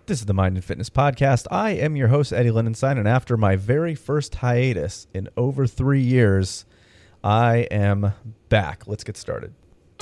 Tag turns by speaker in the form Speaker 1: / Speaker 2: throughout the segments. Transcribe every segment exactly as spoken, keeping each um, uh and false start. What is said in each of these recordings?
Speaker 1: This is the Mind and Fitness Podcast. I am your host, Eddie Lindenstein, and after my very first hiatus in over three years, I am back. Let's get started.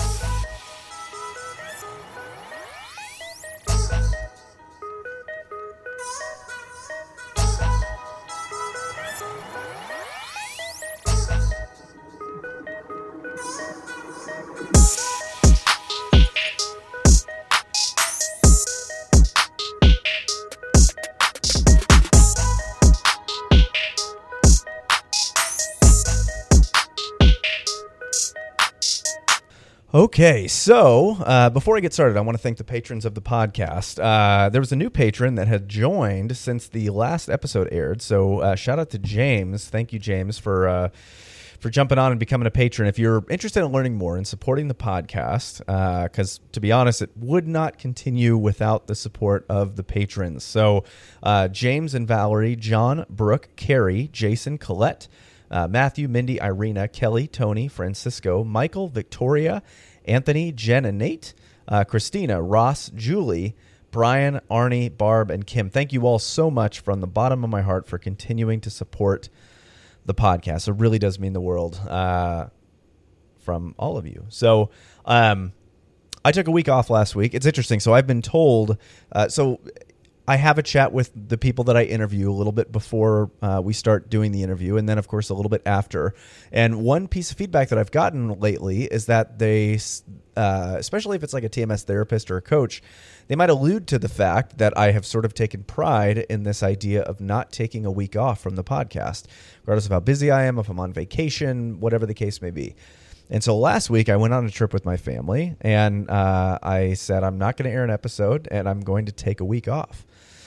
Speaker 1: Okay, so uh, before I get started, I want to thank the patrons of the podcast. Uh, there was a new patron that had joined since the last episode aired, so uh, shout out to James. Thank you, James, for uh, for jumping on and becoming a patron. If you're interested in learning more and supporting the podcast, because uh, to be honest, it would not continue without the support of the patrons. So uh, James and Valerie, John, Brooke, Carrie, Jason, Colette, Uh, Matthew, Mindy, Irina, Kelly, Tony, Francisco, Michael, Victoria, Anthony, Jen and Nate, uh, Christina, Ross, Julie, Brian, Arnie, Barb, and Kim. Thank you all so much from the bottom of my heart for continuing to support the podcast. It really does mean the world uh, from all of you. So um, I took a week off last week. It's interesting. So I've been told... Uh, so... I have a chat with the people that I interview a little bit before uh, we start doing the interview, and then, of course, a little bit after. And one piece of feedback that I've gotten lately is that they, uh, especially if it's like a T M S therapist or a coach, they might allude to the fact that I have sort of taken pride in this idea of not taking a week off from the podcast, regardless of how busy I am, if I'm on vacation, whatever the case may be. And so last week I went on a trip with my family, and uh, I said I'm not going to air an episode, and I'm going to take a week off.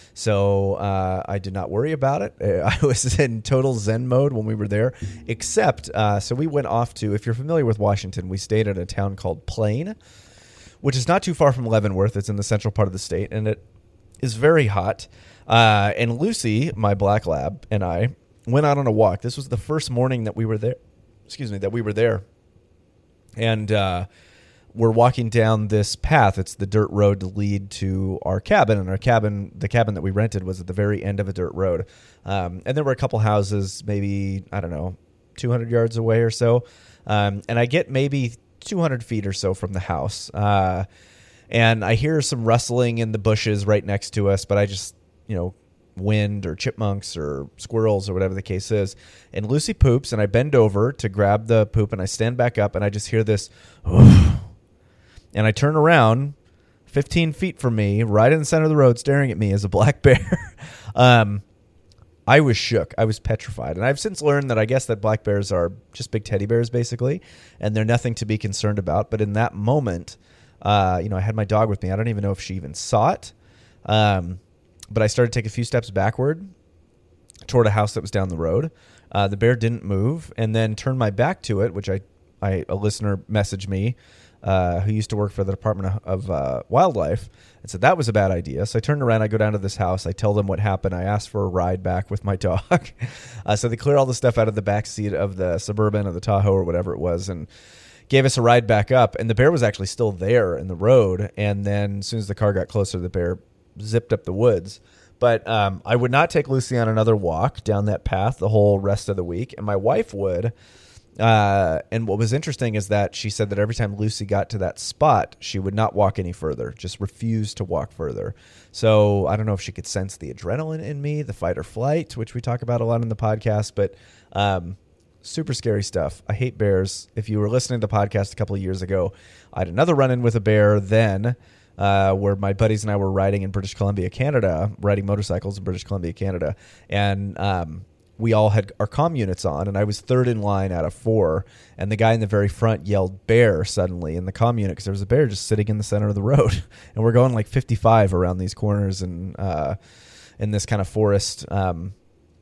Speaker 1: So uh, I did not worry about it. I was in total Zen mode when we were there, except, uh, so we went off to, if you're familiar with Washington, we stayed at a town called Plain, which is not too far from Leavenworth. It's in the central part of the state, and it is very hot. Uh, and Lucy, my black lab, and I went out on a walk. This was the first morning that we were there. Excuse me, that we were there. And uh, we're walking down this path. It's the dirt road to lead to our cabin. And our cabin, the cabin that we rented, was at the very end of a dirt road. Um, and there were a couple houses, maybe, I don't know, two hundred yards away or so. Um, and I get maybe two hundred feet or so from the house. Uh, and I hear some rustling in the bushes right next to us, but I just, you know, wind or chipmunks or squirrels or whatever the case is. And Lucy poops, and I bend over to grab the poop, and I stand back up, and I just hear this, and I turn around fifteen feet from me, right in the center of the road, staring at me as a black bear. um, I was shook. I was petrified. And I've since learned that I guess that black bears are just big teddy bears, basically, and they're nothing to be concerned about. But in that moment, uh, you know, I had my dog with me. I don't even know if she even saw it. Um, But I started to take a few steps backward toward a house that was down the road. Uh, the bear didn't move, and then turned my back to it, which I, I a listener messaged me uh, who used to work for the Department of, of uh, Wildlife, and said that was a bad idea. So I turned around, I go down to this house, I tell them what happened, I asked for a ride back with my dog. uh, so they cleared all the stuff out of the back seat of the Suburban or the Tahoe or whatever it was, and gave us a ride back up. And the bear was actually still there in the road, and then as soon as the car got closer, the bear zipped up the woods. But um, I would not take Lucy on another walk down that path the whole rest of the week, and my wife would. Uh, and what was interesting is that she said that every time Lucy got to that spot, she would not walk any further, just refused to walk further. So I don't know if she could sense the adrenaline in me, the fight or flight, which we talk about a lot in the podcast, but um, super scary stuff. I hate bears. If you were listening to the podcast a couple of years ago, I had another run-in with a bear then, Uh, where my buddies and I were riding in British Columbia, Canada, riding motorcycles in British Columbia, Canada. And um, we all had our comm units on, and I was third in line out of four. And the guy in the very front yelled bear suddenly in the comm unit because there was a bear just sitting in the center of the road. And we're going like fifty-five around these corners and uh, in this kind of forest um,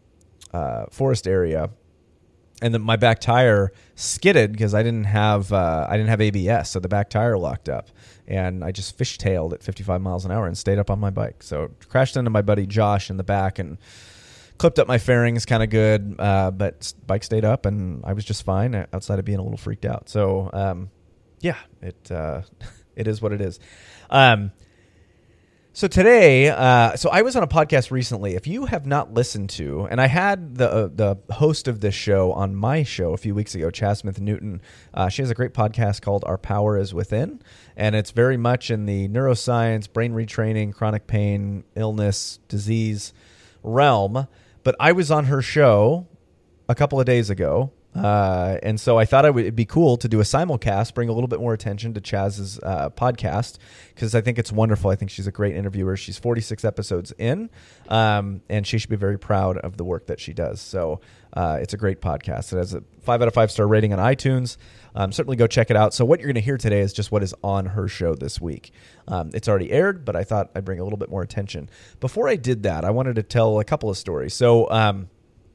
Speaker 1: uh, forest area. And then my back tire skidded because I didn't have uh, I didn't have A B S, so the back tire locked up, and I just fishtailed at fifty-five miles an hour and stayed up on my bike. So crashed into my buddy Josh in the back and clipped up my fairings, kind of good, uh, but bike stayed up, and I was just fine outside of being a little freaked out. So um, yeah, it uh, it is what it is. Um, So today, uh, so I was on a podcast recently. If you have not listened to, and I had the uh, the host of this show on my show a few weeks ago, Chaz Smith Newton. Uh, she has a great podcast called Our Power is Within, and it's very much in the neuroscience, brain retraining, chronic pain, illness, disease realm. But I was on her show a couple of days ago. Uh, and so I thought it would it'd be cool to do a simulcast, bring a little bit more attention to Chaz's uh, podcast, because I think it's wonderful. I think she's a great interviewer. She's forty-six episodes in, um, and she should be very proud of the work that she does. So uh, it's a great podcast. It has a five out of five star rating on iTunes. Um, certainly go check it out. So what you're going to hear today is just what is on her show this week. Um, it's already aired, but I thought I'd bring a little bit more attention. Before I did that, I wanted to tell a couple of stories. So um,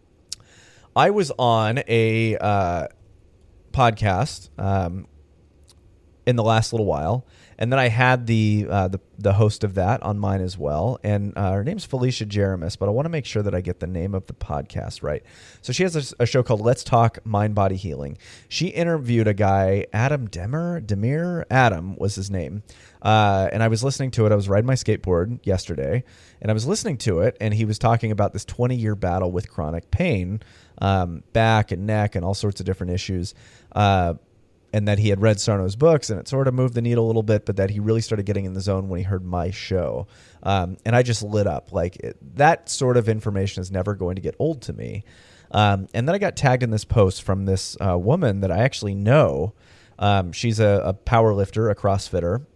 Speaker 1: I was on a uh, podcast um, in the last little while, and then I had the uh, the, the host of that on mine as well, and uh, her name's Felicia Jeremis, but I want to make sure that I get the name of the podcast right. So she has a, a show called Let's Talk Mind Body Healing. She interviewed a guy, Adam Demir, Demir, Adam was his name, uh, and I was listening to it. I was riding my skateboard yesterday, and I was listening to it, and he was talking about this twenty-year battle with chronic pain, um, back and neck and all sorts of different issues, uh, and that he had read Sarno's books, and it sort of moved the needle a little bit, but that he really started getting in the zone when he heard my show. Um, and I just lit up. Like, it, that sort of information is never going to get old to me. Um, and then I got tagged in this post from this uh, woman that I actually know. Um, she's a, a power lifter, a CrossFitter.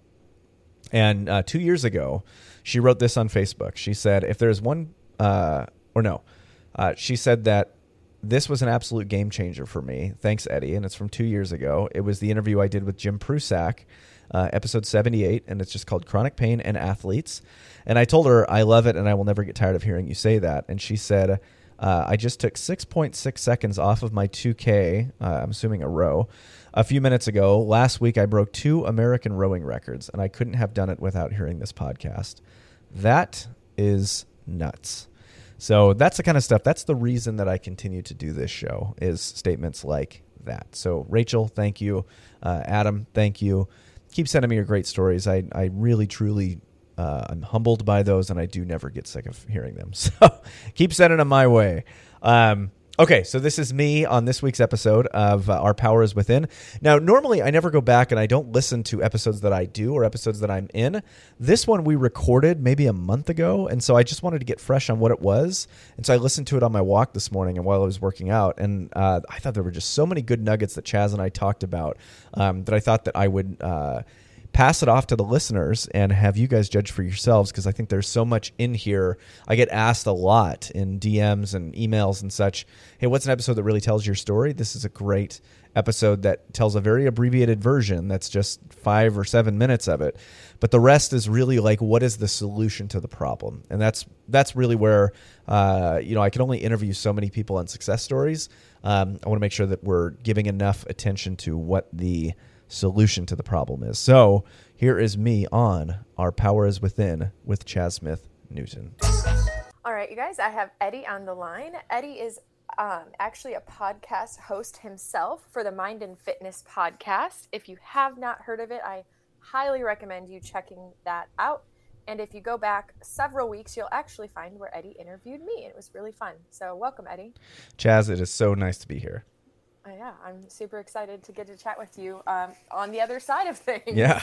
Speaker 1: And uh, two years ago, she wrote this on Facebook. She said, if there's one, uh, or no, uh, she said that this was an absolute game changer for me. Thanks, Eddie. And it's from two years ago. It was the interview I did with Jim Prusak, uh, episode seventy-eight, and it's just called Chronic Pain and Athletes. And I told her, I love it, and I will never get tired of hearing you say that. And she said, uh, I just took six point six seconds off of my two K, uh, I'm assuming a row, a few minutes ago. Last week, I broke two American rowing records, and I couldn't have done it without hearing this podcast. That is nuts. So that's the kind of stuff. That's the reason that I continue to do this show, is statements like that. So Rachel, thank you. Uh, Adam, thank you. Keep sending me your great stories. I, I really, truly, uh, I'm humbled by those, and I do never get sick of hearing them. So keep sending them my way. Um, Okay, so this is me on this week's episode of uh, Our Power is Within. Now, normally I never go back and I don't listen to episodes that I do or episodes that I'm in. This one we recorded maybe a month ago, and so I just wanted to get fresh on what it was. And so I listened to it on my walk this morning and while I was working out, and uh, I thought there were just so many good nuggets that Chaz and I talked about um, that I thought that I would uh, pass it off to the listeners and have you guys judge for yourselves, because I think there's so much in here. I get asked a lot in D Ms and emails and such, hey, what's an episode that really tells your story? This is a great episode that tells a very abbreviated version that's just five or seven minutes of it. But the rest is really like, what is the solution to the problem? And that's that's really where, uh, you know, I can only interview so many people on success stories. Um, I want to make sure that we're giving enough attention to what the solution to the problem is. So here is me on Our Power is Within with Chaz Smith Newton.
Speaker 2: All right, you guys, I have Eddie on the line. Eddie is um, actually a podcast host himself for the Mind and Fitness podcast. If you have not heard of it, I highly recommend you checking that out. And if you go back several weeks, you'll actually find where Eddie interviewed me. It was really fun. So welcome, Eddie.
Speaker 1: Chaz, it is so nice to be here.
Speaker 2: Oh, yeah, I'm super excited to get to chat with you um, on the other side of things.
Speaker 1: Yeah.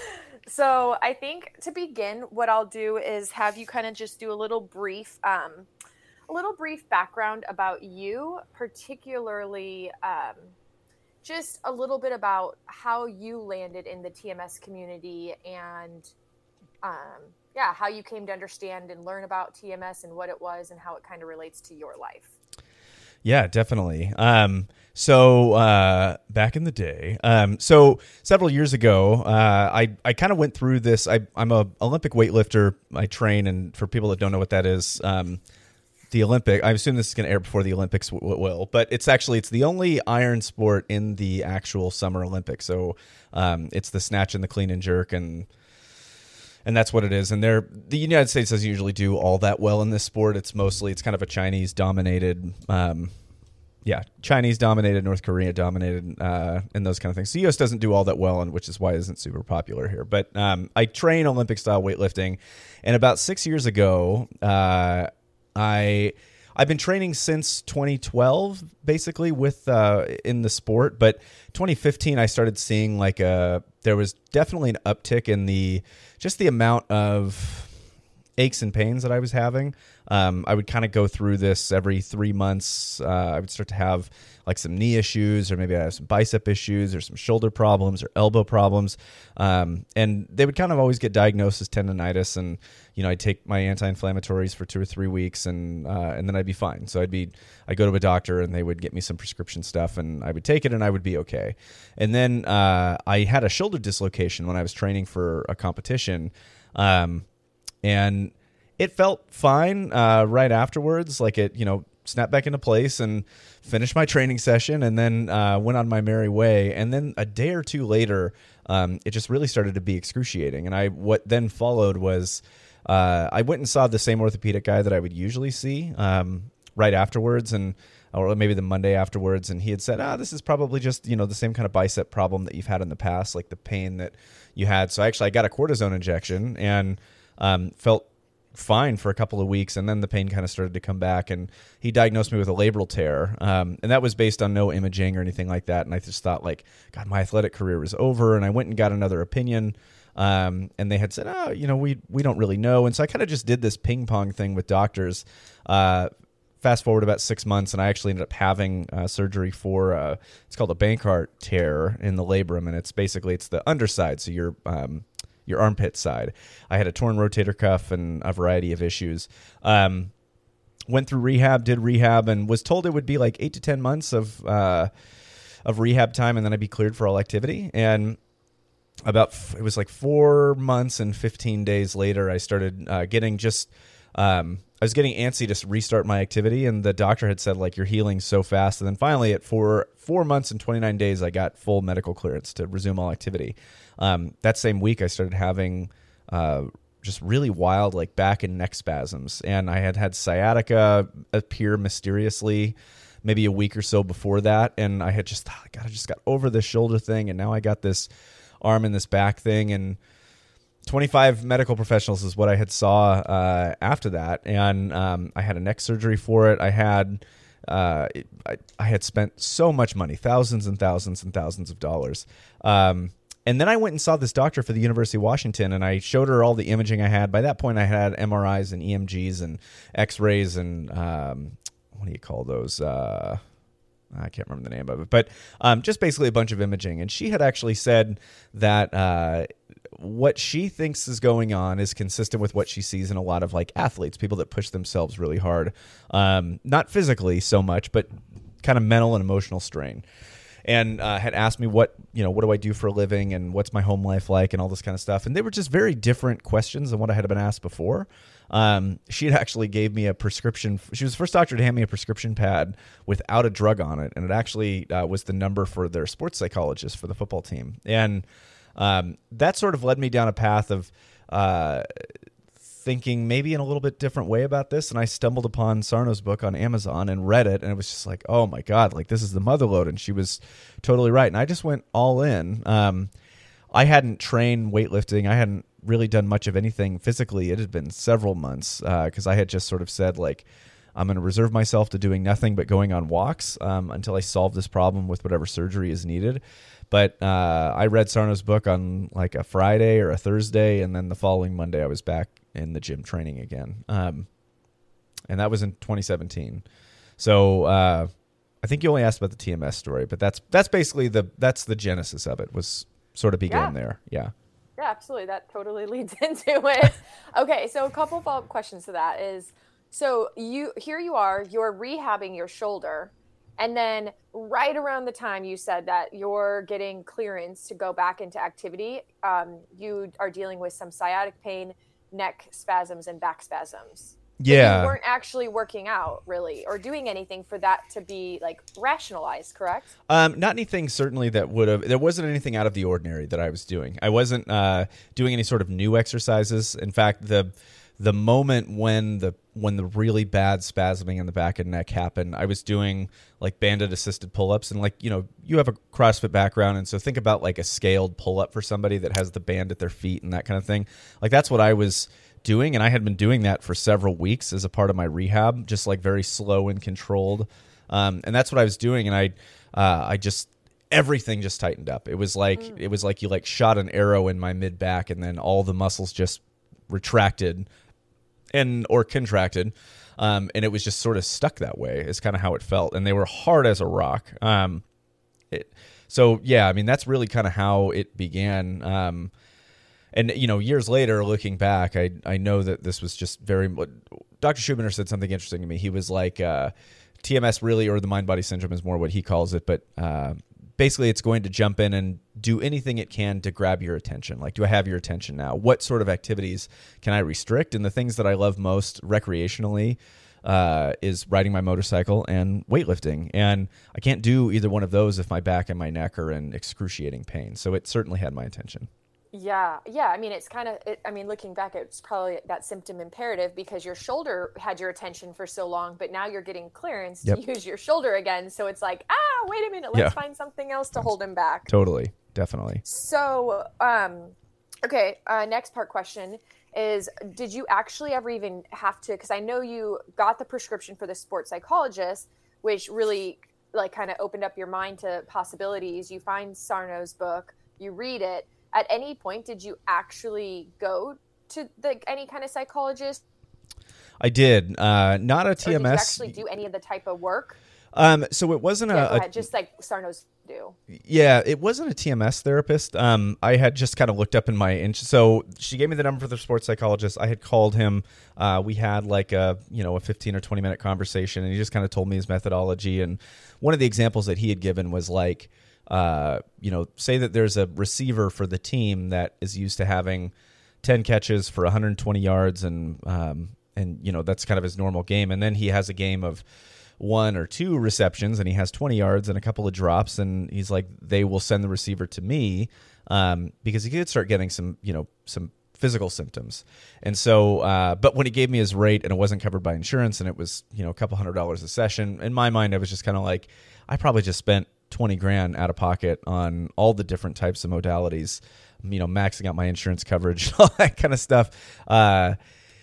Speaker 2: So I think to begin, what I'll do is have you kind of just do a little brief, um, a little brief background about you, particularly um, just a little bit about how you landed in the T M S community and, um, yeah, how you came to understand and learn about T M S and what it was and how it kind of relates to your life.
Speaker 1: Yeah, definitely. Um, so uh, back in the day, um, so several years ago, uh, I I kind of went through this. I, I'm a Olympic weightlifter. I train, and for people that don't know what that is, um, the Olympic. I assume this is going to air before the Olympics w- will, but it's actually it's the only iron sport in the actual Summer Olympics. So um, it's the snatch and the clean and jerk and. And that's what it is. And they're, the United States doesn't usually do all that well in this sport. It's mostly, it's kind of a Chinese dominated um, Yeah, Chinese dominated, North Korea dominated, uh, and those kind of things. So the U S doesn't do all that well, and which is why it isn't super popular here. But um, I train Olympic style weightlifting, and about six years ago, uh, I I've been training since twenty twelve, basically with uh, in the sport. But twenty fifteen, I started seeing like a there was definitely an uptick in the just the amount of aches and pains that I was having. Um, I would kind of go through this every three months. Uh, I would start to have like some knee issues, or maybe I have some bicep issues, or some shoulder problems, or elbow problems. Um, and they would kind of always get diagnosed as tendonitis. And, you know, I'd take my anti-inflammatories for two or three weeks and, uh, and then I'd be fine. So I'd be, I'd go to a doctor and they would get me some prescription stuff and I would take it and I would be okay. And then, uh, I had a shoulder dislocation when I was training for a competition. Um, and it felt fine uh, right afterwards. Like it, you know, snapped back into place and finished my training session and then uh, went on my merry way. And then a day or two later, um, it just really started to be excruciating. And I, what then followed was uh, I went and saw the same orthopedic guy that I would usually see um, right afterwards, and or maybe the Monday afterwards. And he had said, ah, this is probably just, you know, the same kind of bicep problem that you've had in the past, like the pain that you had. So actually I got a cortisone injection and um, felt fine for a couple of weeks, and then the pain kind of started to come back, and he diagnosed me with a labral tear, um, and that was based on no imaging or anything like that. And I just thought, like, God, my athletic career was over. And I went and got another opinion, um, and they had said, oh, you know, we we don't really know. And so I kind of just did this ping pong thing with doctors. Uh, fast forward about six months, and I actually ended up having uh, surgery for uh, it's called a Bankart tear in the labrum, and it's basically it's the underside, so you're um, your armpit side. I had a torn rotator cuff and a variety of issues. Um, went through rehab, did rehab, and was told it would be like eight to ten months of uh, of rehab time, and then I'd be cleared for all activity. And about it was like four months and fifteen days later, I started uh, getting just um, I was getting antsy to restart my activity, and the doctor had said, like, you're healing so fast. And then finally, at four four months and twenty-nine days, I got full medical clearance to resume all activity. Um, that same week, I started having uh, just really wild, like, back and neck spasms. And I had had sciatica appear mysteriously maybe a week or so before that. And I had just thought, God, I just got over this shoulder thing, and now I got this arm and this back thing. And twenty-five medical professionals is what I had saw uh, after that. And um, I had a neck surgery for it. I had uh, I, I had spent so much money, thousands and thousands and thousands of dollars. Um, and then I went and saw this doctor for the University of Washington, and I showed her all the imaging I had. By that point, I had M R Is and E M Gs and X-rays and um, what do you call those? Uh, I can't remember the name of it, but um, just basically a bunch of imaging. And she had actually said that uh, what she thinks is going on is consistent with what she sees in a lot of like athletes, people that push themselves really hard, um, not physically so much, but kind of mental and emotional strain. And uh, had asked me what, you know, what do I do for a living and what's my home life like and all this kind of stuff. And they were just very different questions than what I had been asked before. Um, she had actually gave me a prescription. She was the first doctor to hand me a prescription pad without a drug on it. And it actually uh, was the number for their sports psychologist for the football team. And um, that sort of led me down a path of uh, thinking maybe in a little bit different way about this. And I stumbled upon Sarno's book on Amazon and read it. And it was just like, oh my God, like this is the mother lode. And she was totally right. And I just went all in. Um, I hadn't trained weightlifting. I hadn't really done much of anything physically. It had been several months because uh, I had just sort of said, like, I'm going to reserve myself to doing nothing but going on walks um, until I solve this problem with whatever surgery is needed. But uh, I read Sarno's book on like a Friday or a Thursday, and then the following Monday I was back in the gym training again. Um, and that was in twenty seventeen. So uh, I think you only asked about the T M S story, but that's that's basically the that's the genesis of it, was sort of began
Speaker 2: yeah.
Speaker 1: there. Yeah.
Speaker 2: Yeah, absolutely. That totally leads into it. Okay, so a couple follow-up questions to that is, so you here you are, you're rehabbing your shoulder, and then right around the time you said that you're getting clearance to go back into activity, um, you are dealing with some sciatic pain, neck spasms, and back spasms.
Speaker 1: Yeah.
Speaker 2: So you weren't actually working out really or doing anything for that to be like rationalized, correct?
Speaker 1: Um, not anything certainly that would have, there wasn't anything out of the ordinary that I was doing. I wasn't uh, doing any sort of new exercises. In fact, the the moment when the when the really bad spasming in the back and neck happened, I was doing like banded assisted pull-ups, and like, you know, you have a CrossFit background, and so think about like a scaled pull-up for somebody that has the band at their feet and that kind of thing. Like that's what I was doing, and I had been doing that for several weeks as a part of my rehab, just like very slow and controlled. Um, and that's what I was doing, and I uh, I just everything just tightened up. It was like mm. it was like you like shot an arrow in my mid back, and then all the muscles just retracted and or contracted, um, and it was just sort of stuck that way. Is kind of how it felt, and they were hard as a rock. Um, it, so yeah, I mean that's really kind of how it began. Um, and you know, years later, looking back, I I know that this was just very. Doctor Schubiner said something interesting to me. He was like, uh, T M S really, or the mind body syndrome, is more what he calls it, but. Uh, Basically, it's going to jump in and do anything it can to grab your attention. Like, do I have your attention now? What sort of activities can I restrict? And the things that I love most recreationally uh, is riding my motorcycle and weightlifting. And I can't do either one of those if my back and my neck are in excruciating pain. So it certainly had my attention.
Speaker 2: Yeah. Yeah. I mean, it's kind of, it, I mean, looking back, it's probably that symptom imperative because your shoulder had your attention for so long, but now you're getting clearance
Speaker 1: yep.
Speaker 2: to use your shoulder again. So it's like, ah, wait a minute, let's yeah. find something else to hold him back.
Speaker 1: Totally. Definitely.
Speaker 2: So, um, okay. Uh, next part question is, did you actually ever even have to, cause I know you got the prescription for the sports psychologist, which really like kind of opened up your mind to possibilities. You find Sarno's book, you read it. At any point, did you actually go to the, any kind of psychologist?
Speaker 1: I did. Uh, not a T M S.
Speaker 2: Or did you actually do any of the type of work?
Speaker 1: Um, so it wasn't
Speaker 2: yeah,
Speaker 1: a,
Speaker 2: go ahead. Just like Sarno's do.
Speaker 1: Yeah, it wasn't a T M S therapist. Um, I had just kind of looked up in my inch. So she gave me the number for the sports psychologist. I had called him. Uh, we had like a you know a fifteen or twenty minute conversation, and he just kind of told me his methodology. And one of the examples that he had given was like. Uh, you know, say that there's a receiver for the team that is used to having ten catches for one hundred twenty yards, and um, and you know that's kind of his normal game. And then he has a game of one or two receptions, and he has twenty yards and a couple of drops. And he's like, they will send the receiver to me um, because he could start getting some, you know, some physical symptoms. And so, uh, but when he gave me his rate and it wasn't covered by insurance, and it was you know a couple hundred dollars a session, in my mind, I was just kind of like, I probably just spent twenty grand out of pocket on all the different types of modalities, you know, maxing out my insurance coverage, all that kind of stuff. Uh,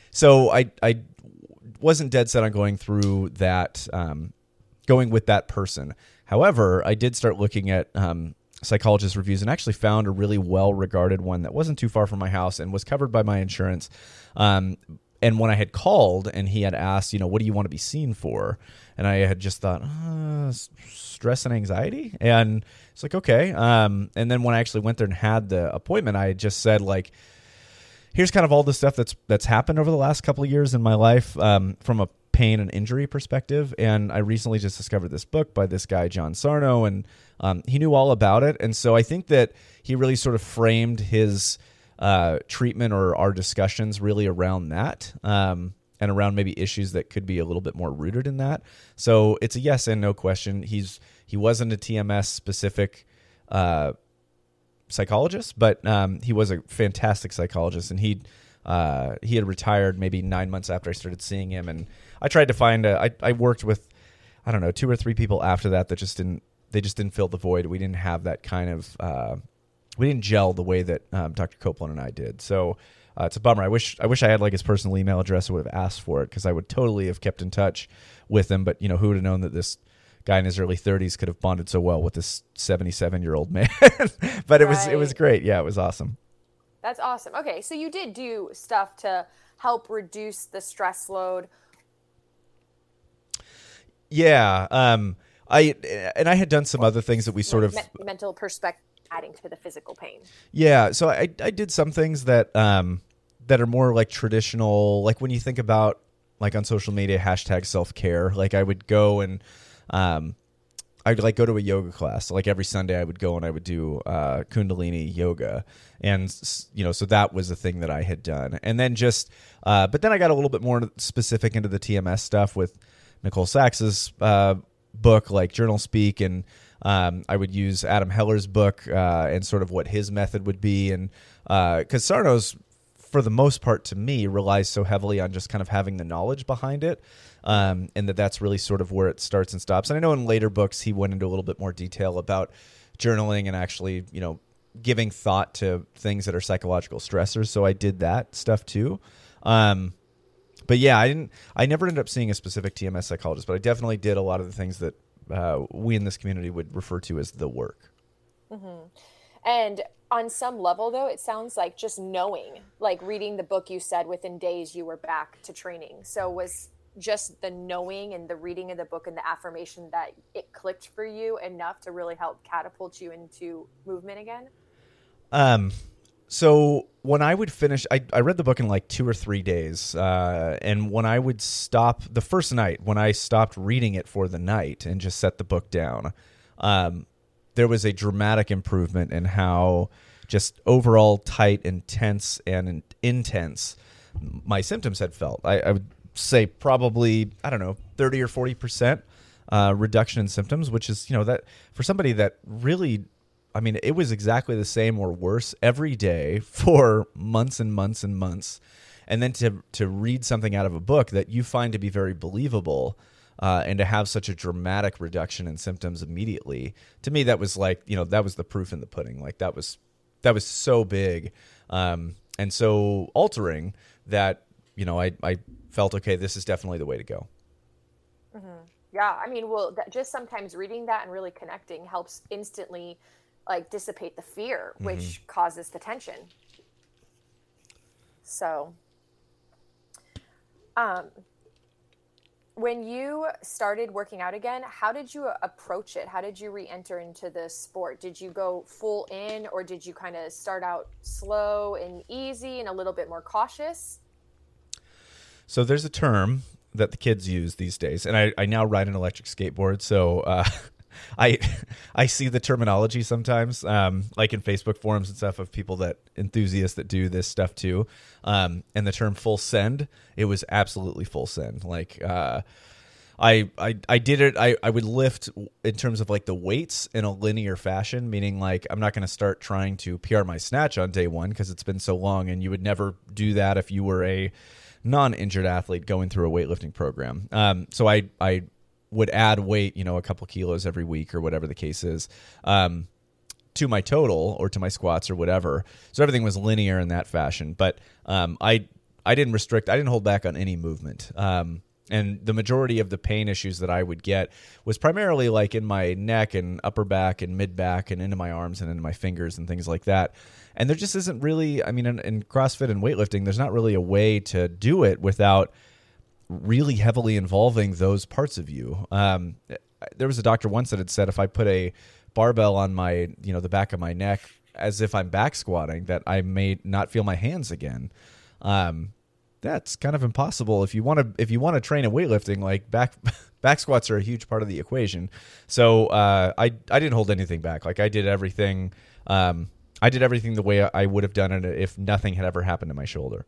Speaker 1: so I, I wasn't dead set on going through that, um, going with that person. However, I did start looking at, um, psychologist reviews and actually found a really well-regarded one that wasn't too far from my house and was covered by my insurance. Um, And when I had called and he had asked, you know, what do you want to be seen for? And I had just thought, uh, stress and anxiety. And it's like, okay. Um, and then when I actually went there and had the appointment, I had just said, like, here's kind of all the stuff that's that's happened over the last couple of years in my life um, from a pain and injury perspective. And I recently just discovered this book by this guy, John Sarno, and um, he knew all about it. And so I think that he really sort of framed his Uh, treatment or our discussions really around that um, and around maybe issues that could be a little bit more rooted in that. So it's a yes and no question. He's he wasn't a T M S specific uh, psychologist, but um, he was a fantastic psychologist, and he uh, he had retired maybe nine months after I started seeing him. And I tried to find a, I, I worked with I don't know two or three people after that that just didn't they just didn't fill the void. We didn't have that kind of uh, we didn't gel the way that um, Doctor Copeland and I did. So uh, it's a bummer. I wish I wish I had like his personal email address. I would have asked for it because I would totally have kept in touch with him. But you know, who would have known that this guy in his early thirties could have bonded so well with this seventy-seven year old man? But it right. was it was great. Yeah, it was awesome.
Speaker 2: That's awesome. Okay, so you did do stuff to help reduce the stress load.
Speaker 1: Yeah, um, I and I had done some other things that we sort of
Speaker 2: Me- mental perspective. Adding to the physical pain.
Speaker 1: Yeah, so I I did some things that um that are more like traditional, like when you think about like on social media hashtag self-care, like I would go and um I'd like go to a yoga class. Like every Sunday I would go and I would do uh Kundalini yoga, and you know, so that was a thing that I had done. And then just uh but then I got a little bit more specific into the T M S stuff with Nicole Sachs's uh book, like Journal Speak, and Um, I would use Adam Heller's book uh, and sort of what his method would be, and because uh, Sarno's for the most part, to me, relies so heavily on just kind of having the knowledge behind it. Um, and that that's really sort of where it starts and stops. And I know in later books, he went into a little bit more detail about journaling and actually, you know, giving thought to things that are psychological stressors. So I did that stuff too. Um, but yeah, I didn't, I never ended up seeing a specific T M S psychologist, but I definitely did a lot of the things that uh, we in this community would refer to as the work.
Speaker 2: Mm-hmm. And on some level, though, it sounds like just knowing, like reading the book, you said within days you were back to training. So was just the knowing and the reading of the book and the affirmation that it clicked for you enough to really help catapult you into movement again?
Speaker 1: Um, so when I would finish, I, I read the book in like two or three days. Uh, and when I would stop the first night, when I stopped reading it for the night and just set the book down, um, there was a dramatic improvement in how just overall tight and tense and intense my symptoms had felt. I, I would say probably, I don't know, thirty or forty percent uh, reduction in symptoms, which is, you know, that for somebody that really, I mean, it was exactly the same or worse every day for months and months and months. And then to to read something out of a book that you find to be very believable uh, and to have such a dramatic reduction in symptoms immediately, to me, that was like, you know, that was the proof in the pudding. Like that was, that was so big um, and so altering that, you know, I, I felt, okay, this is definitely the way to go.
Speaker 2: Mm-hmm. Yeah. I mean, well, that, just sometimes reading that and really connecting helps instantly like dissipate the fear, which mm-hmm. causes the tension. So, um, when you started working out again, how did you approach it? How did you re-enter into the sport? Did you go full in, or did you kind of start out slow and easy and a little bit more cautious?
Speaker 1: So there's a term that the kids use these days, and I, I now ride an electric skateboard, so uh, I I see the terminology sometimes, um, like in Facebook forums and stuff of people that enthusiasts that do this stuff too. Um, and the term full send, it was absolutely full send. Like uh, I, I I did it. I, I would lift in terms of like the weights in a linear fashion, meaning like I'm not going to start trying to P R my snatch on day one because it's been so long, and you would never do that if you were a non-injured athlete going through a weightlifting program. Um, so I I would add weight, you know, a couple kilos every week or whatever the case is, um, to my total or to my squats or whatever. So everything was linear in that fashion. But um, I I didn't restrict, I didn't hold back on any movement. Um, and the majority of the pain issues that I would get was primarily like in my neck and upper back and mid back and into my arms and into my fingers and things like that. And there just isn't really, I mean, in, in CrossFit and weightlifting, there's not really a way to do it without really heavily involving those parts of you. Um, there was a doctor once that had said if I put a barbell on my, you know, the back of my neck as if I'm back squatting, that I may not feel my hands again. Um, that's kind of impossible. If you want to, if you want to train in weightlifting, like back back squats are a huge part of the equation. So uh, I I didn't hold anything back. Like I did everything. Um, I did everything the way I would have done it if nothing had ever happened to my shoulder.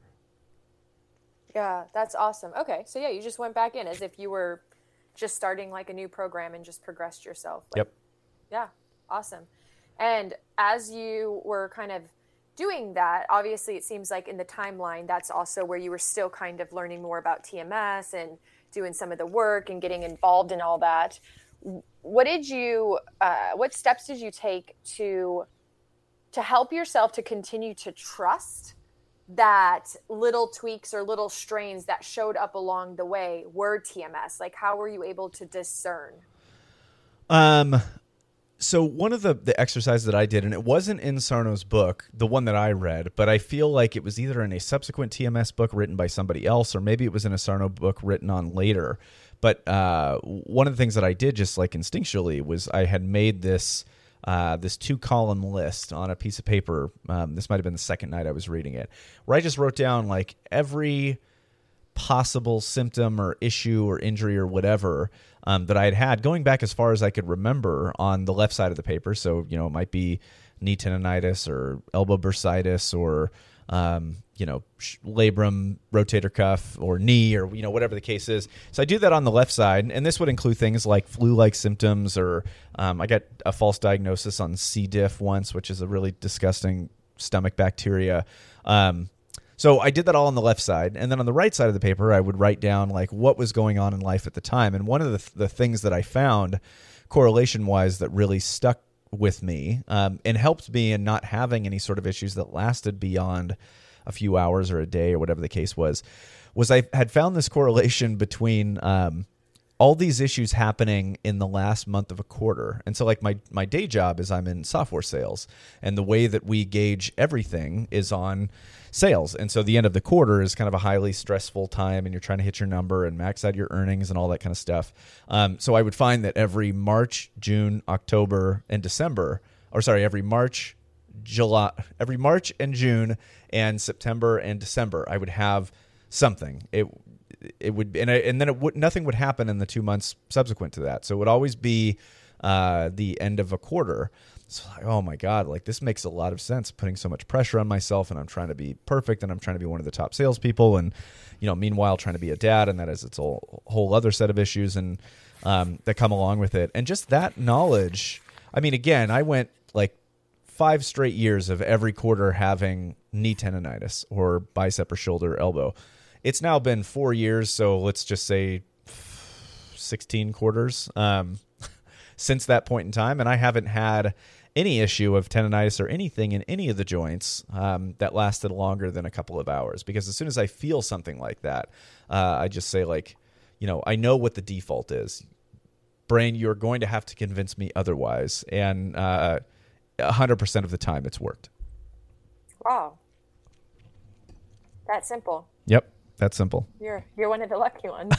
Speaker 2: Yeah, that's awesome. Okay, so yeah, you just went back in as if you were just starting like a new program and just progressed yourself. Like,
Speaker 1: yep.
Speaker 2: Yeah, awesome. And as you were kind of doing that, obviously it seems like in the timeline, that's also where you were still kind of learning more about T M S and doing some of the work and getting involved in all that. What did you, uh, what steps did you take to, to help yourself to continue to trust that little tweaks or little strains that showed up along the way were T M S? Like, how were you able to discern?
Speaker 1: Um, so one of the, the exercises that I did, and it wasn't in Sarno's book, the one that I read, but I feel like it was either in a subsequent T M S book written by somebody else, or maybe it was in a Sarno book written on later. But uh, one of the things that I did just like instinctually was I had made this Uh, this two-column list on a piece of paper. Um, this might have been the second night I was reading it, where I just wrote down like every possible symptom or issue or injury or whatever um, that I had had going back as far as I could remember on the left side of the paper. So, you know, it might be knee tendonitis or elbow bursitis or, um, you know, labrum, rotator cuff, or knee, or, you know, whatever the case is. So I do that on the left side, and this would include things like flu-like symptoms, or um, I got a false diagnosis on C. diff once, which is a really disgusting stomach bacteria. Um, So I did that all on the left side. And then on the right side of the paper, I would write down like what was going on in life at the time. And one of the, th- the things that I found correlation wise that really stuck with me um, and helped me in not having any sort of issues that lasted beyond a few hours or a day or whatever the case was, was I had found this correlation between um, all these issues happening in the last month of a quarter. And so like my, my day job is I'm in software sales, and the way that we gauge everything is on sales. And so the end of the quarter is kind of a highly stressful time, and you're trying to hit your number and max out your earnings and all that kind of stuff. Um, so I would find that every March, June, October, and December, or sorry, every March, July, every March and June and September and December, I would have something. It it would, and I, and then it would, nothing would happen in the two months subsequent to that. So it would always be uh, the end of a quarter. So like, oh my God, like this makes a lot of sense, putting so much pressure on myself, and I'm trying to be perfect, and I'm trying to be one of the top salespeople, and, you know, meanwhile trying to be a dad, and that is its whole, whole other set of issues and um, that come along with it. And just that knowledge, I mean, again, I went like five straight years of every quarter having knee tendonitis or bicep or shoulder or elbow. It's now been four years, so let's just say sixteen quarters um, since that point in time, and I haven't had any issue of tendonitis or anything in any of the joints um, that lasted longer than a couple of hours. Because as soon as I feel something like that, uh, I just say like, you know, I know what the default is. Brain, you're going to have to convince me otherwise, and uh, one hundred percent of the time it's worked.
Speaker 2: Wow. That simple.
Speaker 1: Yep. That's simple.
Speaker 2: You're you're one of the lucky ones.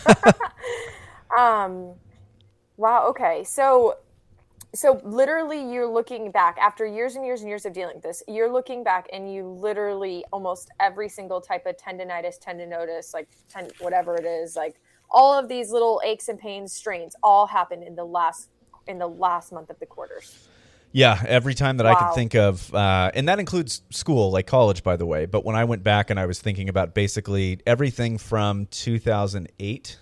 Speaker 2: um, wow. Okay. So, so literally, you're looking back after years and years and years of dealing with this. You're looking back, and you literally almost every single type of tendonitis, tendinotis, like ten, whatever it is, like all of these little aches and pains, strains, all happened in the last in the last month of the quarters.
Speaker 1: Yeah, every time that
Speaker 2: wow.
Speaker 1: I could think of, uh, and that includes school, like college, by the way. But when I went back and I was thinking about basically everything from two thousand eight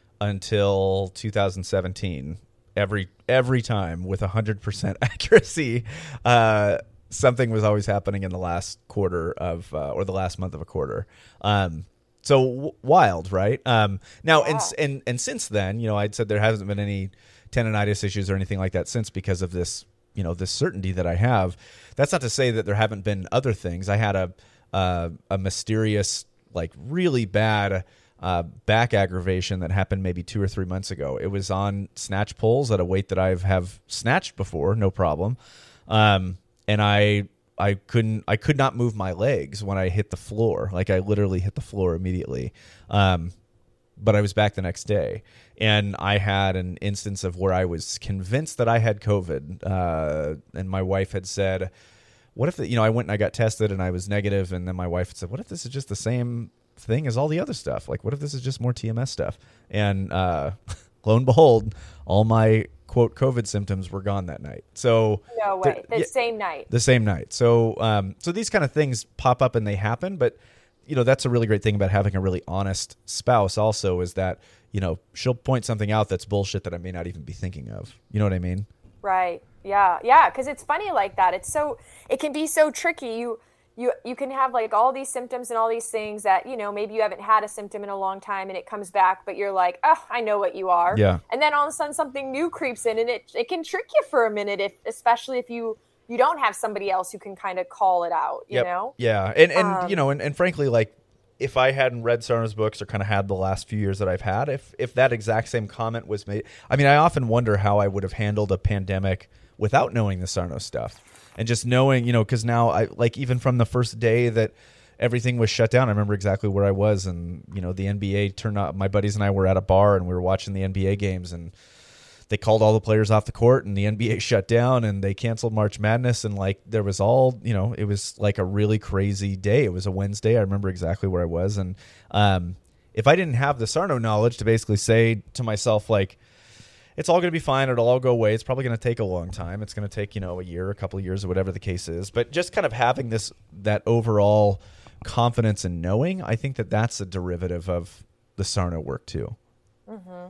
Speaker 1: until two thousand seventeen, every every time with one hundred percent accuracy, uh, something was always happening in the last quarter of, uh, or the last month of a quarter. Um, so w- wild, right? Um, now, wow. and, and and since then, you know, I'd said there hasn't been any tendonitis issues or anything like that since, because of this, you know, this certainty that I have. That's not to say that there haven't been other things. I had a uh, a mysterious, like really bad uh, back aggravation that happened maybe two or three months ago. It was on snatch pulls at a weight that I've have snatched before, no problem. Um, and I I couldn't I could not move my legs when I hit the floor. Like I literally hit the floor immediately. Um, but I was back the next day, and I had an instance of where I was convinced that I had COVID, uh, and my wife had said, what if, the, you know, I went and I got tested and I was negative, and then my wife had said, what if this is just the same thing as all the other stuff? Like, what if this is just more T M S stuff? And uh, lo and behold, all my, quote, COVID symptoms were gone that night. So
Speaker 2: no way, the yeah, same night.
Speaker 1: The same night. So, um, so these kind of things pop up and they happen, but you know, that's a really great thing about having a really honest spouse also, is that, you know, she'll point something out that's bullshit that I may not even be thinking of. You know what I mean?
Speaker 2: Right. Yeah. Yeah. Cause it's funny like that. It's so, it can be so tricky. You, you, you can have like all these symptoms and all these things that, you know, maybe you haven't had a symptom in a long time and it comes back, but you're like, oh, I know what you are.
Speaker 1: Yeah.
Speaker 2: And then all of a sudden something new creeps in, and it, it can trick you for a minute, if, especially if you, you don't have somebody else who can kind of call it out, you
Speaker 1: yep.
Speaker 2: know?
Speaker 1: Yeah. And, and
Speaker 2: um,
Speaker 1: you know, and, and frankly, like, if I hadn't read Sarno's books or kind of had the last few years that I've had, if if that exact same comment was made, I mean, I often wonder how I would have handled a pandemic without knowing the Sarno stuff, and just knowing, you know, because now I like even from the first day that everything was shut down, I remember exactly where I was, and you know, the N B A turned out. My buddies and I were at a bar and we were watching the N B A games, and they called all the players off the court, and the N B A shut down, and they canceled March Madness. And like, there was all, you know, it was like a really crazy day. It was a Wednesday. I remember exactly where I was. And um, if I didn't have the Sarno knowledge to basically say to myself, like, it's all going to be fine, it'll all go away, it's probably going to take a long time, it's going to take, you know, a year, a couple of years, or whatever the case is. But just kind of having this, that overall confidence and knowing, I think that that's a derivative of the Sarno work too.
Speaker 2: Mm-hmm.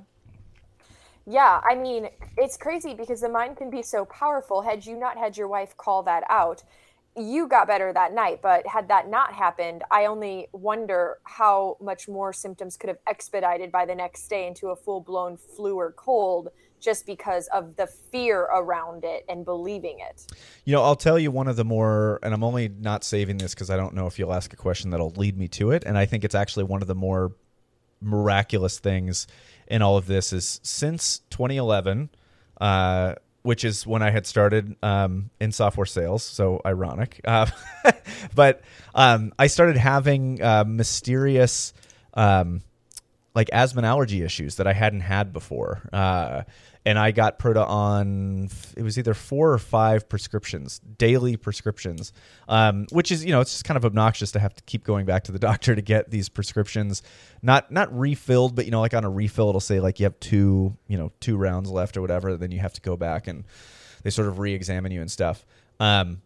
Speaker 2: Yeah, I mean, it's crazy because the mind can be so powerful. Had you not had your wife call that out, you got better that night, but had that not happened, I only wonder how much more symptoms could have expedited by the next day into a full-blown flu or cold, just because of the fear around it and believing it.
Speaker 1: You know, I'll tell you one of the more, and I'm only not saving this because I don't know if you'll ask a question that'll lead me to it, and I think it's actually one of the more miraculous things in all of this is since twenty eleven, uh, which is when I had started um, in software sales, so ironic. Uh, but um, I started having uh, mysterious um, like asthma and allergy issues that I hadn't had before. Uh, and I got Proda on, it was either four or five prescriptions, daily prescriptions, um, which is, you know, it's just kind of obnoxious to have to keep going back to the doctor to get these prescriptions, not not refilled, but, you know, like on a refill, it'll say like you have two, you know, two rounds left or whatever. Then you have to go back and they sort of re-examine you and stuff. Um,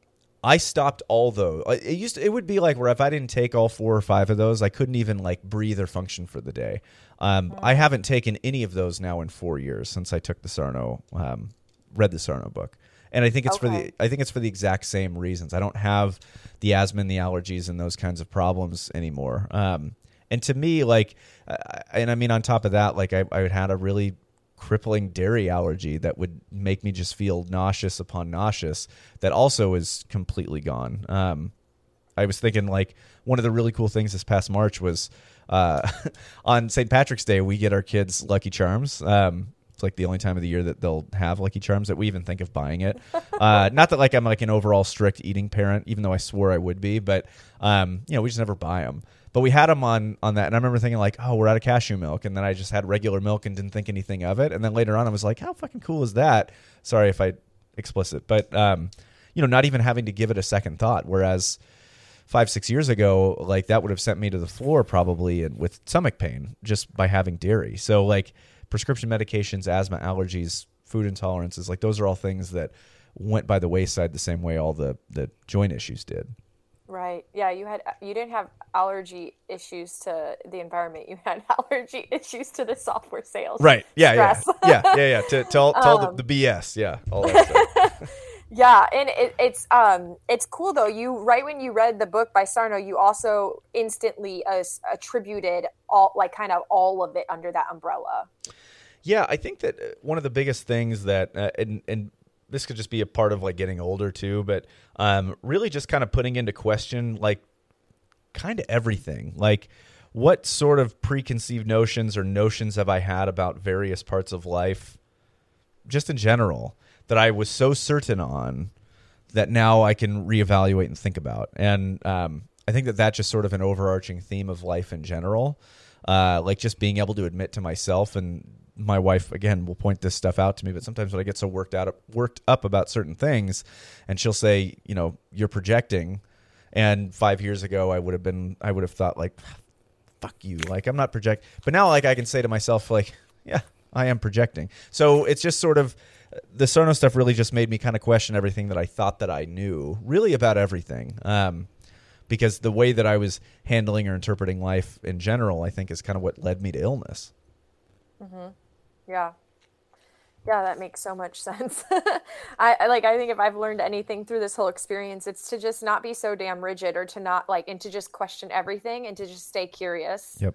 Speaker 1: I stopped all those. It used to, it would be like where if I didn't take all four or five of those, I couldn't even like breathe or function for the day. Um, I haven't taken any of those now in four years since I took the Sarno, um, read the Sarno book, and I think it's okay. for the I think it's for the exact same reasons. I don't have the asthma and the allergies and those kinds of problems anymore. Um, and to me, like, uh, and I mean, on top of that, like I, I had a really crippling dairy allergy that would make me just feel nauseous upon nauseous. That also is completely gone. Um, I was thinking like one of the really cool things this past March was. Uh, on Saint Patrick's Day, we get our kids Lucky Charms. Um, it's like the only time of the year that they'll have Lucky Charms that we even think of buying it. Uh, not that like I'm like an overall strict eating parent, even though I swore I would be, but um, you know, we just never buy them. But we had them on on that, and I remember thinking like, oh, we're out of cashew milk, and then I just had regular milk and didn't think anything of it. And then later on, I was like, how fucking cool is that? Sorry if I explicit, but um, you know, not even having to give it a second thought. Whereas Five, six years ago, like that would have sent me to the floor probably and with stomach pain just by having dairy. So like prescription medications, asthma, allergies, food intolerances, like those are all things that went by the wayside the same way all the, the joint issues did.
Speaker 2: Right. Yeah. You had, you didn't have allergy issues to the environment. You had allergy issues to the software sales.
Speaker 1: Right. Yeah.
Speaker 2: Stress.
Speaker 1: Yeah. Yeah. Yeah. Yeah. To, to all, to all
Speaker 2: um,
Speaker 1: the, the B S. Yeah. All that stuff.
Speaker 2: Yeah, and it, it's um it's cool though. You right when you read the book by Sarno, you also instantly uh, attributed all like kind of all of it under that umbrella.
Speaker 1: Yeah, I think that one of the biggest things that uh, and and this could just be a part of like getting older too, but um really just kind of putting into question like kind of everything. Like what sort of preconceived notions or notions have I had about various parts of life just in general that I was so certain on that now I can reevaluate and think about. And um, I think that that's just sort of an overarching theme of life in general. Uh, like just being able to admit to myself, and my wife, again, will point this stuff out to me, but sometimes when I get so worked out, worked up about certain things, and she'll say, you know, you're projecting. And five years ago, I would have been, I would have thought like, fuck you. Like I'm not project. But now like I can say to myself like, yeah, I am projecting. So it's just sort of, the Sarno stuff really just made me kind of question everything that I thought that I knew, really about everything. Um, because the way that I was handling or interpreting life in general, I think is kind of what led me to illness.
Speaker 2: Mm-hmm. Yeah. Yeah, that makes so much sense. I, I like, I think if I've learned anything through this whole experience, it's to just not be so damn rigid or to not like, and to just question everything and to just stay curious.
Speaker 1: Yep.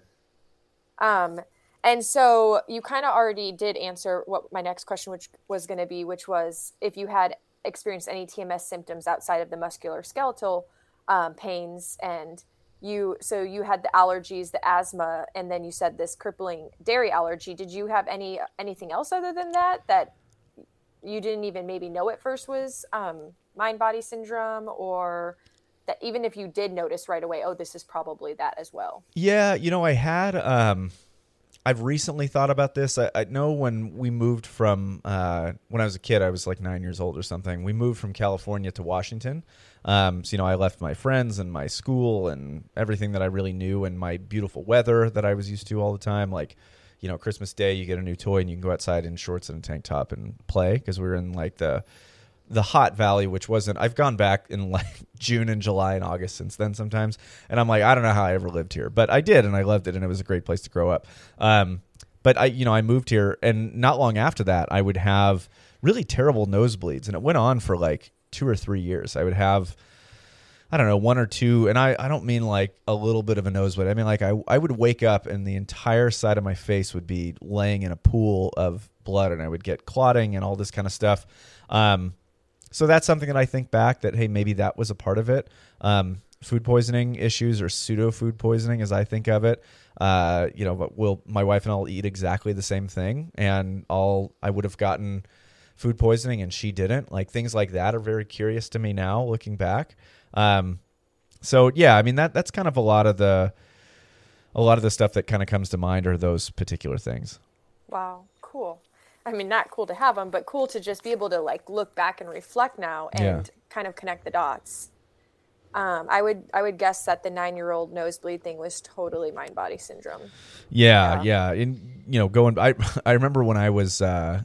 Speaker 2: Um, And so you kind of already did answer what my next question, which was going to be, which was if you had experienced any T M S symptoms outside of the musculoskeletal um, pains, and you, so you had the allergies, the asthma, and then you said this crippling dairy allergy. Did you have any anything else other than that that you didn't even maybe know at first was um, mind-body syndrome, or that even if you did notice right away, oh, this is probably that as well?
Speaker 1: Yeah, you know, I had. Um... I've recently thought about this. I, I know when we moved from, uh, when I was a kid, I was like nine years old or something. We moved from California to Washington. Um, so, you know, I left my friends and my school and everything that I really knew and my beautiful weather that I was used to all the time. Like, you know, Christmas Day, you get a new toy and you can go outside in shorts and a tank top and play because we were in like the the hot valley, which wasn't, I've gone back in like June and July and August since then sometimes. And I'm like, I don't know how I ever lived here, but I did. And I loved it. And it was a great place to grow up. Um, but I, you know, I moved here, and not long after that, I would have really terrible nosebleeds, and it went on for like two or three years. I would have, I don't know, one or two. And I, I don't mean like a little bit of a nosebleed. I mean, like I, I would wake up and the entire side of my face would be laying in a pool of blood, and I would get clotting and all this kind of stuff. Um, so that's something that I think back that, hey, maybe that was a part of it. Um, food poisoning issues, or pseudo food poisoning as I think of it. Uh, you know, but we'll, my wife and I'll eat exactly the same thing, and all I would have gotten food poisoning and she didn't. Like things like that are very curious to me now looking back. Um, so yeah, I mean that that's kind of a lot of the a lot of the stuff that kind of comes to mind are those particular things.
Speaker 2: Wow, cool. I mean, not cool to have them, but cool to just be able to like look back and reflect now and
Speaker 1: Yeah.
Speaker 2: kind of connect the dots. Um, I would I would guess that the nine-year-old nosebleed thing was totally mind-body syndrome.
Speaker 1: Yeah,
Speaker 2: Yeah.
Speaker 1: yeah. And you know, going I I remember when I was uh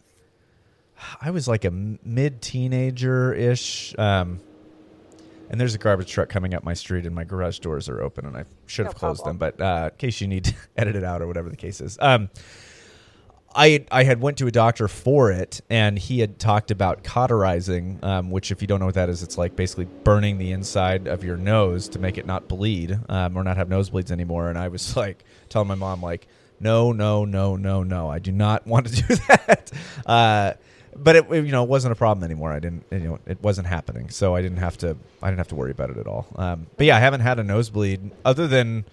Speaker 1: I was like a mid-teenager ish, um and there's a garbage truck coming up my street and my garage doors are open and I should have
Speaker 2: No
Speaker 1: closed
Speaker 2: problem.
Speaker 1: them, but uh in case you need to edit it out or whatever the case is. Um I I had went to a doctor for it, and he had talked about cauterizing, um, which if you don't know what that is, it's like basically burning the inside of your nose to make it not bleed um, or not have nosebleeds anymore. And I was like telling my mom, like, no, no, no, no, no, I do not want to do that. Uh, but it, you know, it wasn't a problem anymore. I didn't, you know, it wasn't happening, so I didn't have to, I didn't have to worry about it at all. Um, but yeah, I haven't had a nosebleed other than.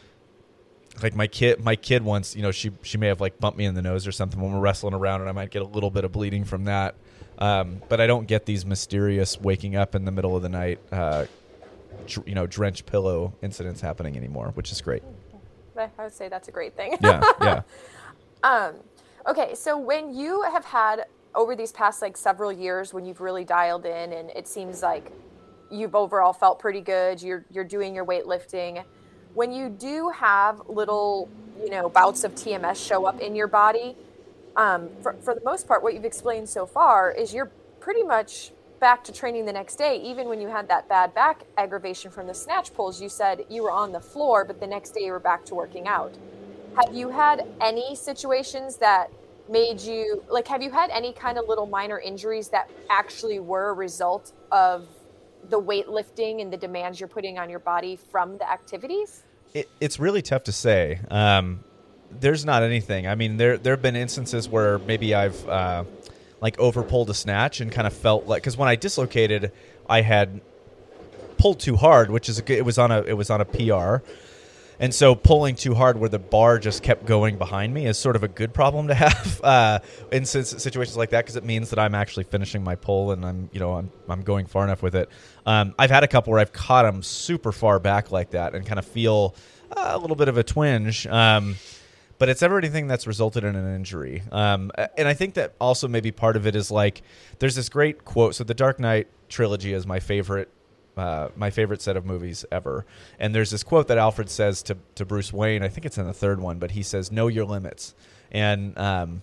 Speaker 1: Like my kid, my kid once, you know, she she may have like bumped me in the nose or something when we're wrestling around, and I might get a little bit of bleeding from that. Um, but I don't get these mysterious waking up in the middle of the night, uh, dr- you know, drenched pillow incidents happening anymore, which is great.
Speaker 2: I would say that's a great thing.
Speaker 1: Yeah, yeah.
Speaker 2: Um, okay, so when you have had over these past like several years, when you've really dialed in, and it seems like you've overall felt pretty good, you're you're doing your weightlifting. When you do have little, you know, bouts of T M S show up in your body, um, for for the most part, what you've explained so far is you're pretty much back to training the next day. Even when you had that bad back aggravation from the snatch pulls, you said you were on the floor, but the next day you were back to working out. Have you had any situations that made you, like, have you had any kind of little minor injuries that actually were a result of the weightlifting and the demands you're putting on your body from the activities?
Speaker 1: It, it's really tough to say. Um, there's not anything. I mean, there there have been instances where maybe I've uh, like over pulled a snatch and kind of felt like, because when I dislocated, I had pulled too hard, which is a good, it was on a it was on a P R. And so pulling too hard where the bar just kept going behind me is sort of a good problem to have uh, in situations like that, because it means that I'm actually finishing my pull and I'm, you know, I'm, I'm going far enough with it. Um, I've had a couple where I've caught them super far back like that and kind of feel uh, a little bit of a twinge. Um, but it's ever anything that's resulted in an injury. Um, and I think that also maybe part of it is like, there's this great quote. So the Dark Knight trilogy is my favorite Uh, my favorite set of movies ever. And there's this quote that Alfred says to, to Bruce Wayne. I think it's in the third one, but he says, know your limits. And um,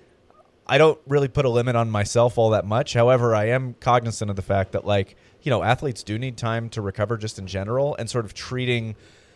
Speaker 1: I don't really put a limit on myself all that much. However, I am cognizant of the fact that, like, you know, athletes do need time to recover just in general, and sort of treating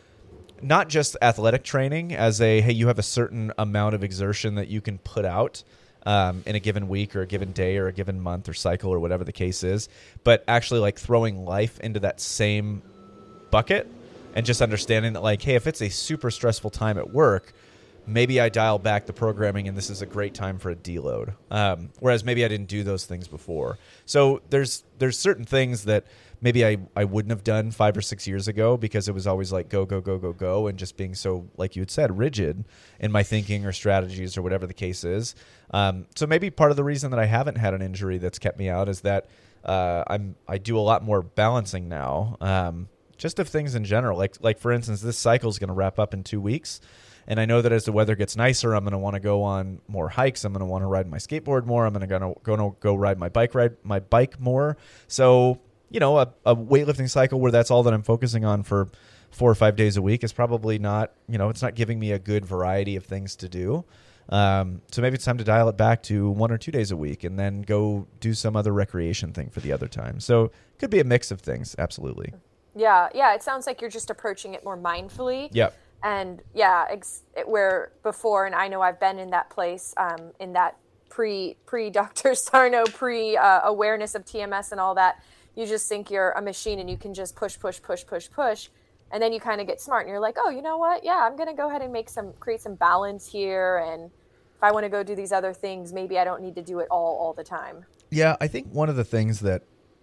Speaker 1: not just athletic training as a, hey, you have a certain amount of exertion that you can put out Um, in a given week or a given day or a given month or cycle or whatever the case is, but actually like throwing life into that same bucket and just understanding that, like, hey, if it's a super stressful time at work, maybe I dial back the programming and this is a great time for a deload. Um, whereas maybe I didn't do those things before. So there's there's certain things that maybe I, I wouldn't have done five or six years ago because it was always like go, go, go, go, go, and just being so, like you had said, rigid in my thinking or strategies or whatever the case is. Um, so maybe part of the reason that I haven't had an injury that's kept me out is that uh, I'm I do a lot more balancing now, um, just of things in general. Like like for instance, this cycle is going to wrap up in two weeks. And I know that as the weather gets nicer, I'm going to want to go on more hikes. I'm going to want to ride my skateboard more. I'm going to go go go ride my bike ride my bike more. So, you know, a, a weightlifting cycle where that's all that I'm focusing on for four or five days a week is probably not, you know, it's not giving me a good variety of things to do. Um, so maybe it's time to dial it back to one or two days a week and then go do some other recreation thing for the other time. So it could be a mix of things. Absolutely.
Speaker 2: Yeah. Yeah. It sounds like you're just approaching it more mindfully.
Speaker 1: Yep.
Speaker 2: And yeah, ex- it, where before, and I know I've been in that place, um, in that pre, pre Doctor Sarno, pre uh, awareness of T M S and all that, you just think you're a machine and you can just push, push, push, push, push. And then you kind of get smart and you're like, oh, you know what? Yeah, I'm going to go ahead and make some, create some balance here. And if I want to go do these other things, maybe I don't need to do it all, all the time.
Speaker 1: Yeah. I think one of the things that,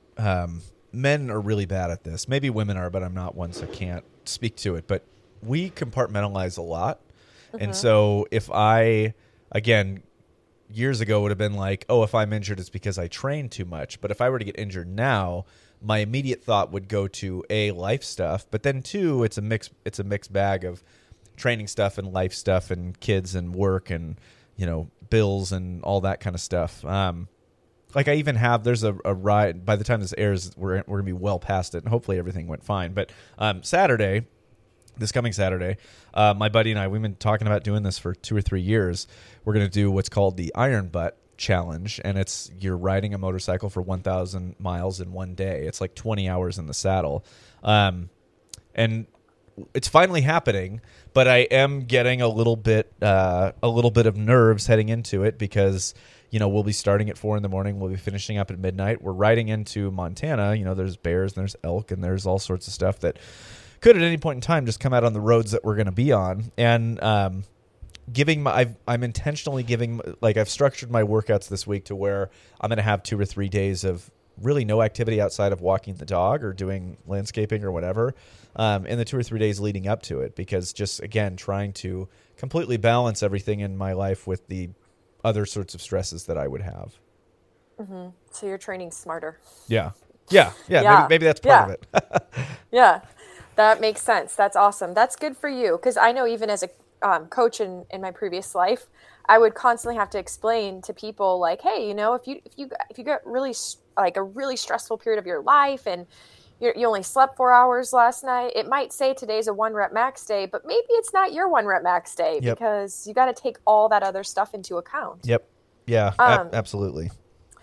Speaker 1: um, men are really bad at this, maybe women are, but I'm not one, so I can't speak to it, but we compartmentalize a lot. Mm-hmm. And so if I, again, years ago would have been like, oh, if I'm injured, it's because I trained too much. But if I were to get injured now, my immediate thought would go to A, life stuff, but then two, it's a mix, it's a mixed bag of training stuff and life stuff and kids and work and, you know, bills and all that kind of stuff. Um, like I even have, there's a, a ride, by the time this airs, we're, we're gonna be well past it and hopefully everything went fine. But um, Saturday, this coming Saturday, uh, my buddy and I, we've been talking about doing this for two or three years. We're going to do what's called the Iron Butt Challenge, and it's you're riding a motorcycle for one thousand miles in one day. It's like twenty hours in the saddle. Um, and it's finally happening, but I am getting a little bit uh, a little bit of nerves heading into it because, you know, we'll be starting at four in the morning. We'll be finishing up at midnight. We're riding into Montana. You know, there's bears and there's elk and there's all sorts of stuff that could at any point in time just come out on the roads that we're going to be on. And um, giving my, I've, I'm intentionally giving, like I've structured my workouts this week to where I'm going to have two or three days of really no activity outside of walking the dog or doing landscaping or whatever um, in the two or three days leading up to it. Because just, again, trying to completely balance everything in my life with the other sorts of stresses that I would have.
Speaker 2: Mm-hmm. So you're training smarter.
Speaker 1: Yeah. Yeah. Yeah.
Speaker 2: yeah.
Speaker 1: Maybe, maybe that's part
Speaker 2: yeah.
Speaker 1: of it.
Speaker 2: Yeah. That makes sense. That's awesome. That's good for you. Because I know even as a um, coach in, in my previous life, I would constantly have to explain to people like, hey, you know, if you if you if you get really like a really stressful period of your life and you're, you only slept four hours last night, it might say today's a one rep max day, but maybe it's not your one rep max day yep. because you got to take all that other stuff into account.
Speaker 1: Yep. Yeah. Um, ab- absolutely.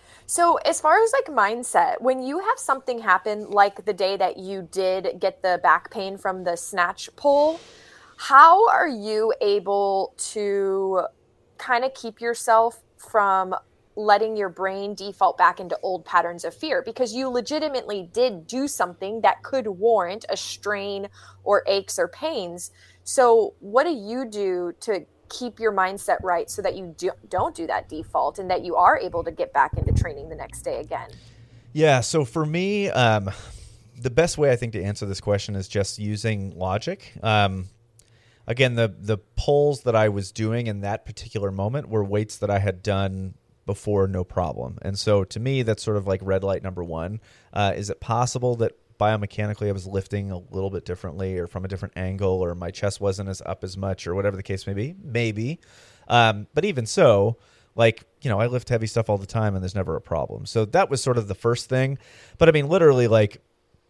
Speaker 2: So as far as like mindset, when you have something happen, like the day that you did get the back pain from the snatch pull, how are you able to kind of keep yourself from letting your brain default back into old patterns of fear? Because you legitimately did do something that could warrant a strain or aches or pains. So what do you do to keep your mindset right so that you do, don't do that default and that you are able to get back into training the next day again?
Speaker 1: Yeah. So for me, um, the best way I think to answer this question is just using logic. Um, again, the, the pulls that I was doing in that particular moment were weights that I had done before, no problem. And so to me, that's sort of like red light number one. Uh, is it possible that biomechanically I was lifting a little bit differently or from a different angle or my chest wasn't as up as much or whatever the case may be? Maybe. Um, but even so, like, you know, I lift heavy stuff all the time and there's never a problem. So that was sort of the first thing. But I mean, literally, like,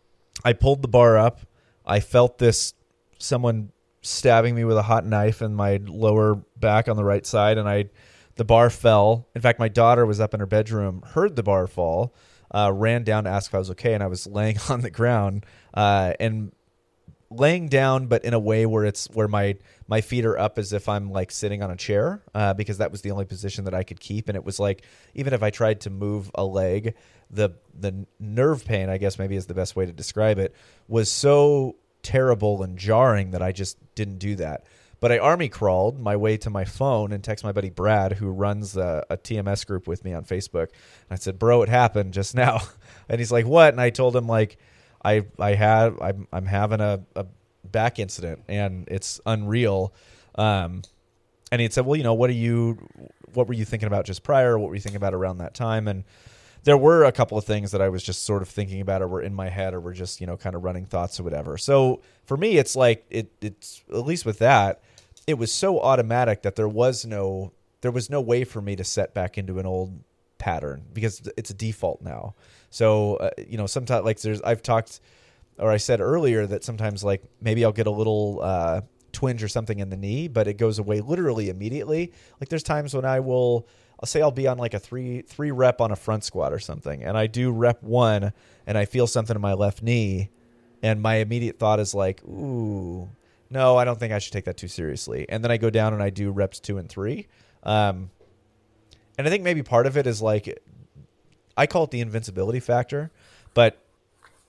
Speaker 1: I pulled the bar up. I felt this someone stabbing me with a hot knife in my lower back on the right side, and I the bar fell. In fact, my daughter was up in her bedroom, heard the bar fall, Uh, ran down to ask if I was okay, and I was laying on the ground uh, and laying down, but in a way where it's where my my feet are up as if I'm like sitting on a chair uh, because that was the only position that I could keep. And it was like even if I tried to move a leg, the the nerve pain, I guess maybe is the best way to describe it, was so terrible and jarring that I just didn't do that. But I army crawled my way to my phone and texted my buddy Brad, who runs a, a T M S group with me on Facebook. And I said, "Bro, it happened just now." And he's like, "What?" And I told him, like, I I had I'm I'm having a, a back incident and it's unreal. Um, and he said, "Well, you know, what are you what were you thinking about just prior? What were you thinking about around that time?" And there were a couple of things that I was just sort of thinking about or were in my head or were just, you know, kind of running thoughts or whatever. So for me, it's like it it's at least with that, it was so automatic that there was no there was no way for me to set back into an old pattern because it's a default now. So, uh, you know, sometimes like there's I've talked or I said earlier that sometimes like maybe I'll get a little uh, twinge or something in the knee, but it goes away literally immediately. Like there's times when I will I'll say I'll be on like a three three rep on a front squat or something, and I do rep one and I feel something in my left knee, and my immediate thought is like, ooh, no, I don't think I should take that too seriously. And then I go down and I do reps two and three. Um, and I think maybe part of it is like, I call it the invincibility factor, but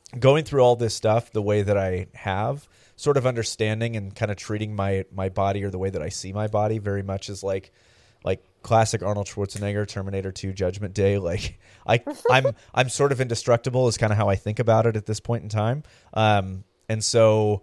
Speaker 3: going through all this stuff the way that I have, sort of understanding and kind of treating my my body, or the way that I see my body, very much as like like classic Arnold Schwarzenegger, Terminator two, Judgment Day. Like I I'm I'm sort of indestructible is kind of how I think about it at this point in time. Um, and so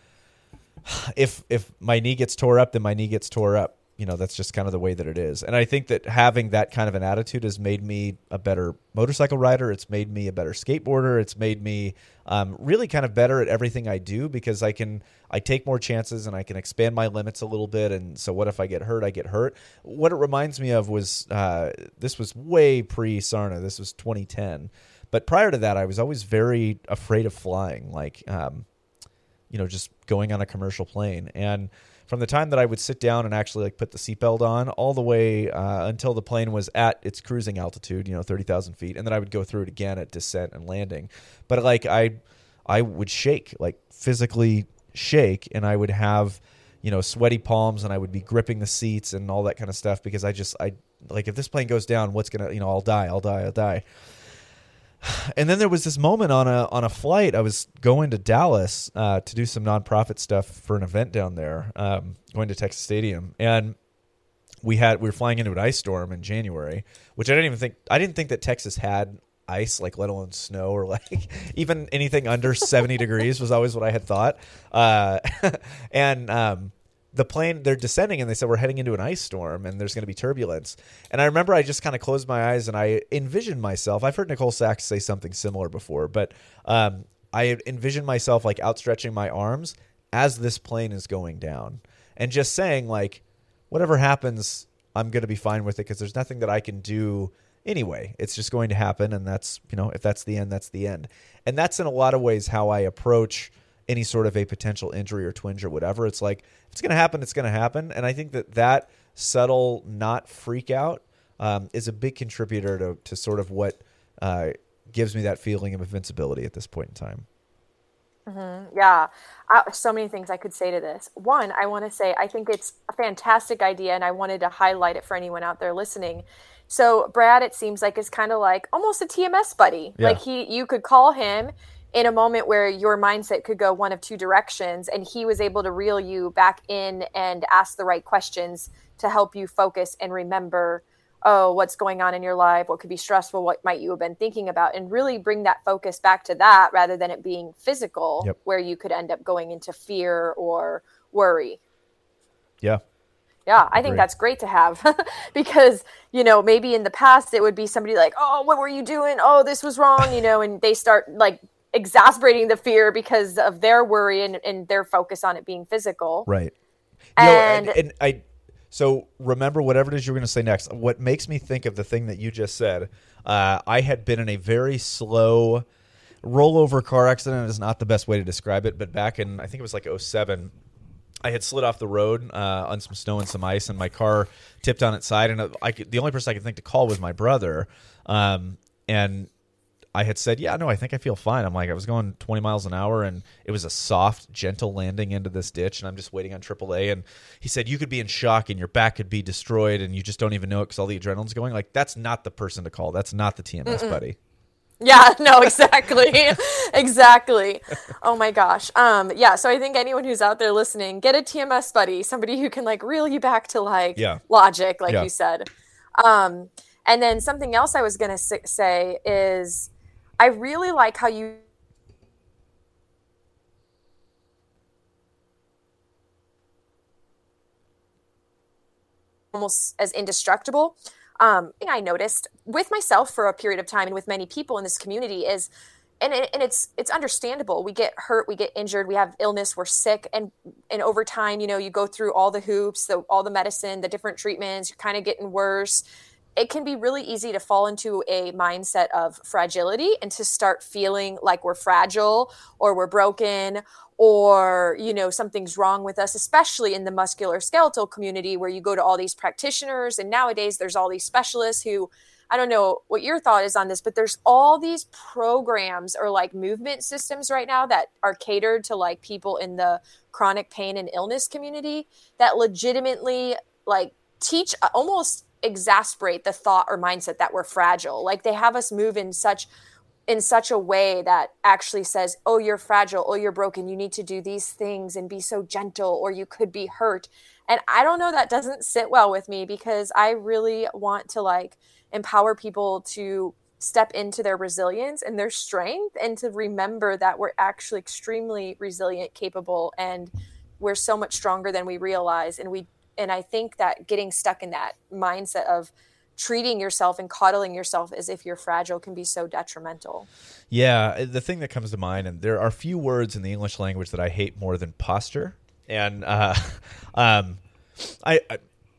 Speaker 3: if if my knee gets tore up, then my knee gets tore up. You know, that's just kind of the way that it is. And I think that having that kind of an attitude has made me a better motorcycle rider. It's made me a better skateboarder. It's made me um, really kind of better at everything I do, because I can I take more chances and I can expand my limits a little bit. And so what if I get hurt? I get hurt. What it reminds me of was uh, this was way pre-Sarna. This was twenty ten. But prior to that, I was always very afraid of flying, like, um, you know, just going on a commercial plane. And from the time that I would sit down and actually like put the seatbelt on, all the way uh, until the plane was at its cruising altitude, you know, thirty thousand feet, and then I would go through it again at descent and landing. But like I, I would shake, like physically shake, and I would have, you know, sweaty palms, and I would be gripping the seats and all that kind of stuff, because I just I like, if this plane goes down, what's gonna, you know, I'll die, I'll die, I'll die. And then there was this moment on a on a flight. I was going to Dallas uh, to do some nonprofit stuff for an event down there, um, going to Texas Stadium, and we had we were flying into an ice storm in January, which I didn't even think I didn't think that Texas had ice, like let alone snow, or like even anything under seventy degrees was always what I had thought. Uh, and um, the plane, they're descending, and they said we're heading into an ice storm and there's going to be turbulence. And I remember I just kind of closed my eyes and I envisioned myself. I've heard Nicole Sachs say something similar before, but um, I envisioned myself like outstretching my arms as this plane is going down, and just saying like, whatever happens, I'm going to be fine with it, because there's nothing that I can do anyway. It's just going to happen. And that's, you know, if that's the end, that's the end. And that's in a lot of ways how I approach any sort of a potential injury or twinge or whatever. It's like, if it's going to happen, it's going to happen. And I think that that subtle not freak out um, is a big contributor to, to sort of what uh, gives me that feeling of invincibility at this point in time.
Speaker 2: Mm-hmm. Yeah. Uh, so many things I could say to this. One, I want to say, I think it's a fantastic idea, and I wanted to highlight it for anyone out there listening. So Brad, it seems like, is kind of like almost a T M S buddy. Yeah. Like he, you could call him in a moment where your mindset could go one of two directions, and he was able to reel you back in and ask the right questions to help you focus and remember, oh, what's going on in your life, what could be stressful, what might you have been thinking about, and really bring that focus back to that rather than it being physical, yep. where you could end up going into fear or worry.
Speaker 3: Yeah.
Speaker 2: Yeah, I think that's great to have because, you know, maybe in the past it would be somebody like, oh, what were you doing? Oh, this was wrong, you know, and they start like exasperating the fear because of their worry and, and their focus on it being physical.
Speaker 3: Right.
Speaker 2: And,
Speaker 3: Yo, and, and I, so remember whatever it is you're going to say next. What makes me think of the thing that you just said, uh, I had been in a very slow rollover car accident. Is not the best way to describe it, but back in, I think it was like oh seven, I had slid off the road uh, on some snow and some ice, and my car tipped on its side. And I could, the only person I could think to call was my brother. Um, and I had said, yeah, no, I think I feel fine. I'm like, I was going twenty miles an hour, and it was a soft, gentle landing into this ditch, and I'm just waiting on triple A. And he said, you could be in shock, and your back could be destroyed, and you just don't even know it because all the adrenaline's going. Like, that's not the person to call. That's not the T M S Mm-mm. buddy.
Speaker 2: Yeah, no, exactly. Exactly. Oh my gosh. Um, yeah. So I think anyone who's out there listening, get a T M S buddy, somebody who can like reel you back to like
Speaker 3: yeah.
Speaker 2: logic, like
Speaker 3: yeah.
Speaker 2: you said. Um, and then something else I was going to say is I really like how you almost as indestructible. Um, thing I noticed with myself for a period of time and with many people in this community is, and, it, and it's it's understandable. We get hurt, we get injured, we have illness, we're sick, and and over time, you know, you go through all the hoops, the, all the medicine, the different treatments, you're kind of getting worse. It can be really easy to fall into a mindset of fragility and to start feeling like we're fragile or we're broken or, you know, something's wrong with us, especially in the musculoskeletal community where you go to all these practitioners. And nowadays there's all these specialists who, I don't know what your thought is on this, but there's all these programs or like movement systems right now that are catered to like people in the chronic pain and illness community that legitimately like teach almost exasperate the thought or mindset that we're fragile. Like they have us move in such in such a way that actually says, oh, you're fragile, oh, you're broken, you need to do these things and be so gentle, or you could be hurt. And I don't know, that doesn't sit well with me, because I really want to like empower people to step into their resilience and their strength, and to remember that we're actually extremely resilient, capable, and we're so much stronger than we realize. And we, and I think that getting stuck in that mindset of treating yourself and coddling yourself as if you're fragile can be so detrimental.
Speaker 3: Yeah, the thing that comes to mind, and there are few words in the English language that I hate more than posture. And uh, um, I, I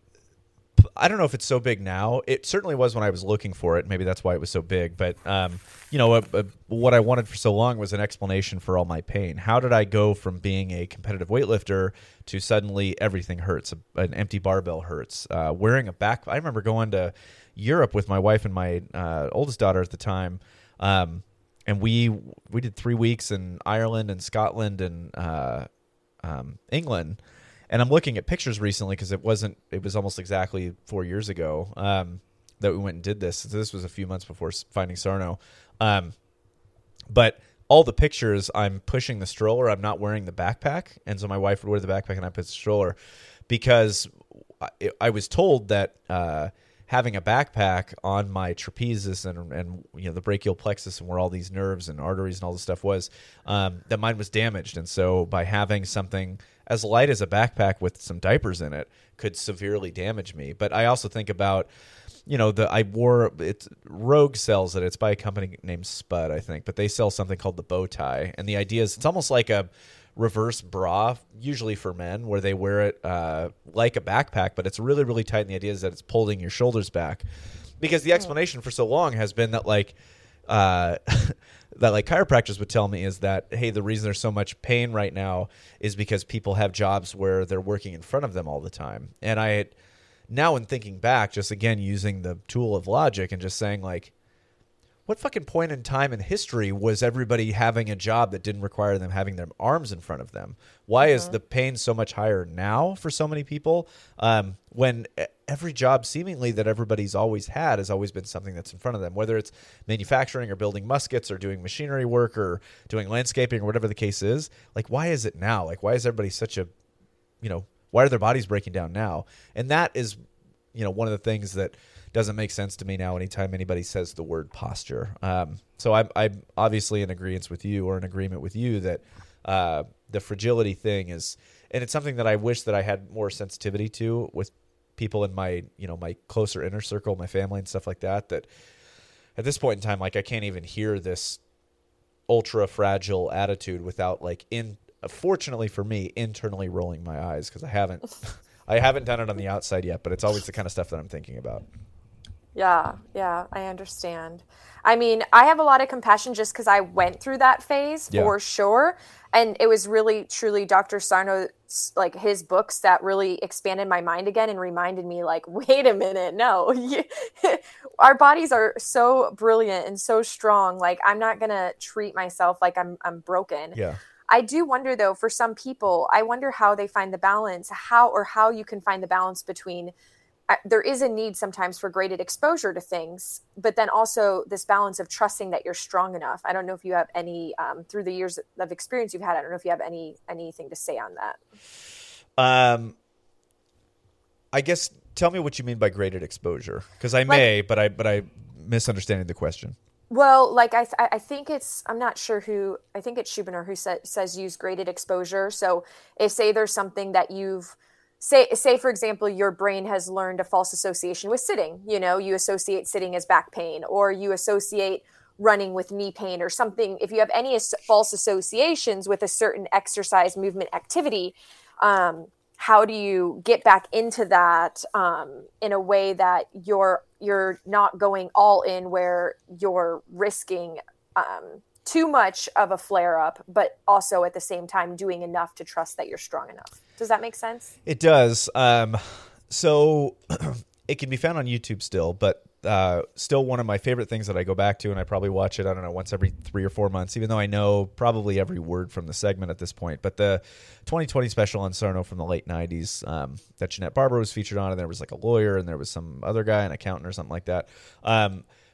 Speaker 3: I don't know if it's so big now. It certainly was when I was looking for it. Maybe that's why it was so big. But, um, you know, a, a, what I wanted for so long was an explanation for all my pain. How did I go from being a competitive weightlifter to suddenly everything hurts? A, an empty barbell hurts. Uh, wearing a back. I remember going to Europe with my wife and my uh, oldest daughter at the time. Um, and we we did three weeks in Ireland and Scotland and uh, um, England. And I'm looking at pictures recently because it wasn't, it was almost exactly four years ago um, that we went and did this. So this was a few months before finding Sarno. Um, but all the pictures, I'm pushing the stroller. I'm not wearing the backpack. And so my wife would wear the backpack and I put the stroller, because I, I was told that uh, having a backpack on my trapezius and, and you know the brachial plexus and where all these nerves and arteries and all this stuff was, um, that mine was damaged. And so by having something as light as a backpack with some diapers in it could severely damage me. But I also think about, you know, the I wore, it's Rogue sells it. It's by a company named Spud, I think, but they sell something called the bow tie. And the idea is it's almost like a reverse bra, usually for men, where they wear it uh, like a backpack, but it's really, really tight. And the idea is that it's pulling your shoulders back, because the explanation for so long has been that like, uh, that like chiropractors would tell me is that, hey, the reason there's so much pain right now is because people have jobs where they're working in front of them all the time. And I had, now in thinking back, just again using the tool of logic and just saying like, what fucking point in time in history was everybody having a job that didn't require them having their arms in front of them? Why mm-hmm. is the pain so much higher now for so many people, um, when every job seemingly that everybody's always had has always been something that's in front of them, whether it's manufacturing or building muskets or doing machinery work or doing landscaping or whatever the case is? Like, why is it now? Like, why is everybody such a, you know, why are their bodies breaking down now? And that is, you know, one of the things that doesn't make sense to me now anytime anybody says the word posture. Um, so I'm, I'm obviously in agreement with you, or in agreement with you, that uh, the fragility thing is, and it's something that I wish that I had more sensitivity to with people in my, you know, my closer inner circle, my family and stuff like that, that at this point in time, like I can't even hear this ultra fragile attitude without like in, fortunately for me, internally rolling my eyes, because I haven't, I haven't done it on the outside yet, but it's always the kind of stuff that I'm thinking about.
Speaker 2: Yeah, yeah, I understand. I mean, I have a lot of compassion just because I went through that phase
Speaker 3: Yeah.
Speaker 2: for sure. And it was really, truly Doctor Sarno's, like his books that really expanded my mind again and reminded me like, wait a minute, no, our bodies are so brilliant and so strong. Like, I'm not going to treat myself like I'm, I'm broken.
Speaker 3: Yeah.
Speaker 2: I do wonder though, for some people, I wonder how they find the balance, how, or how you can find the balance between Uh, there is a need sometimes for graded exposure to things, but then also this balance of trusting that you're strong enough. I don't know if you have any, um, through the years of experience you've had, I don't know if you have any, anything to say on that.
Speaker 3: Um, I guess, tell me what you mean by graded exposure, because I may, like, but I, but I misunderstanding the question.
Speaker 2: Well, like I, th- I think it's, I'm not sure who, I think it's Schubiner who sa- says use graded exposure. So if say there's something that you've, Say, say, for example, your brain has learned a false association with sitting. You know, you associate sitting as back pain, or you associate running with knee pain or something. If you have any as- false associations with a certain exercise, movement, activity, um, how do you get back into that um, in a way that you're you're not going all in, where you're risking um, too much of a flare up, but also at the same time doing enough to trust that you're strong enough. Does that make sense?
Speaker 3: It does. Um, so it can be found on YouTube still, but uh, still one of my favorite things that I go back to, and I probably watch it, I don't know, once every three or four months, even though I know probably every word from the segment at this point. But the twenty twenty special on Sarno from the late nineties um, that Jeanette Barber was featured on, and there was like a lawyer, and there was some other guy, an accountant or something like that. Um,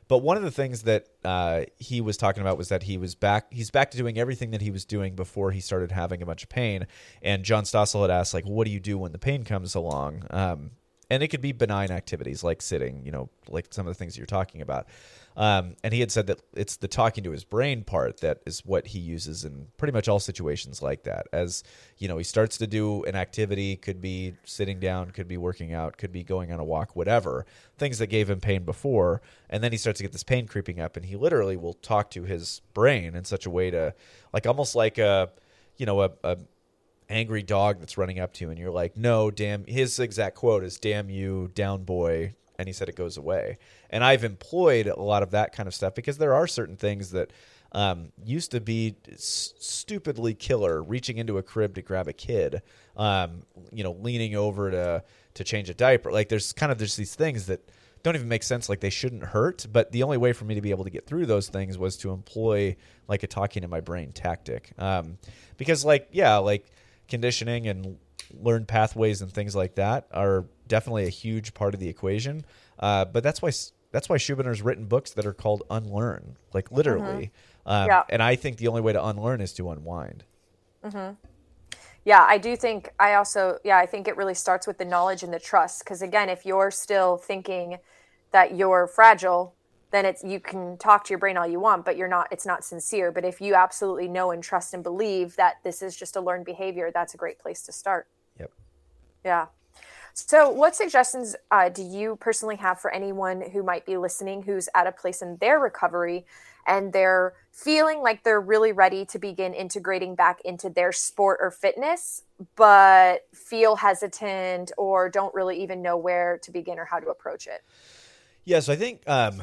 Speaker 3: But one of the things that uh, he was talking about was that he was back. He's back to doing everything that he was doing before he started having a bunch of pain. And John Stossel had asked, like, what do you do when the pain comes along? Um, and it could be benign activities like sitting, you know, like some of the things you're talking about. Um, and he had said that it's the talking to his brain part that is what he uses in pretty much all situations like that. As, you know, he starts to do an activity, could be sitting down, could be working out, could be going on a walk, whatever, things that gave him pain before. And then he starts to get this pain creeping up, and he literally will talk to his brain in such a way to, like, almost like a, you know, a, a angry dog that's running up to you, and you're like, no, damn, his exact quote is, damn you, down boy. And he said it goes away. And I've employed a lot of that kind of stuff because there are certain things that um, used to be s- stupidly killer, reaching into a crib to grab a kid, um, you know, leaning over to to change a diaper. Like there's kind of there's these things that don't even make sense, like they shouldn't hurt. But the only way for me to be able to get through those things was to employ like a talking to my brain tactic. Um, because like, yeah, like conditioning and learned pathways and things like that are definitely a huge part of the equation. Uh, but that's why that's why Schubiner written books that are called Unlearn, like literally. Mm-hmm. Um, yeah. And I think the only way to unlearn is to unwind.
Speaker 2: Mm-hmm. Yeah, I do think I also, yeah, I think it really starts with the knowledge and the trust. Because again, if you're still thinking that you're fragile, then it's, you can talk to your brain all you want, but you're not, it's not sincere. But if you absolutely know and trust and believe that this is just a learned behavior, that's a great place to start.
Speaker 3: Yep.
Speaker 2: Yeah. So what suggestions uh, do you personally have for anyone who might be listening, who's at a place in their recovery and they're feeling like they're really ready to begin integrating back into their sport or fitness, but feel hesitant or don't really even know where to begin or how to approach it?
Speaker 3: Yeah, so I think um,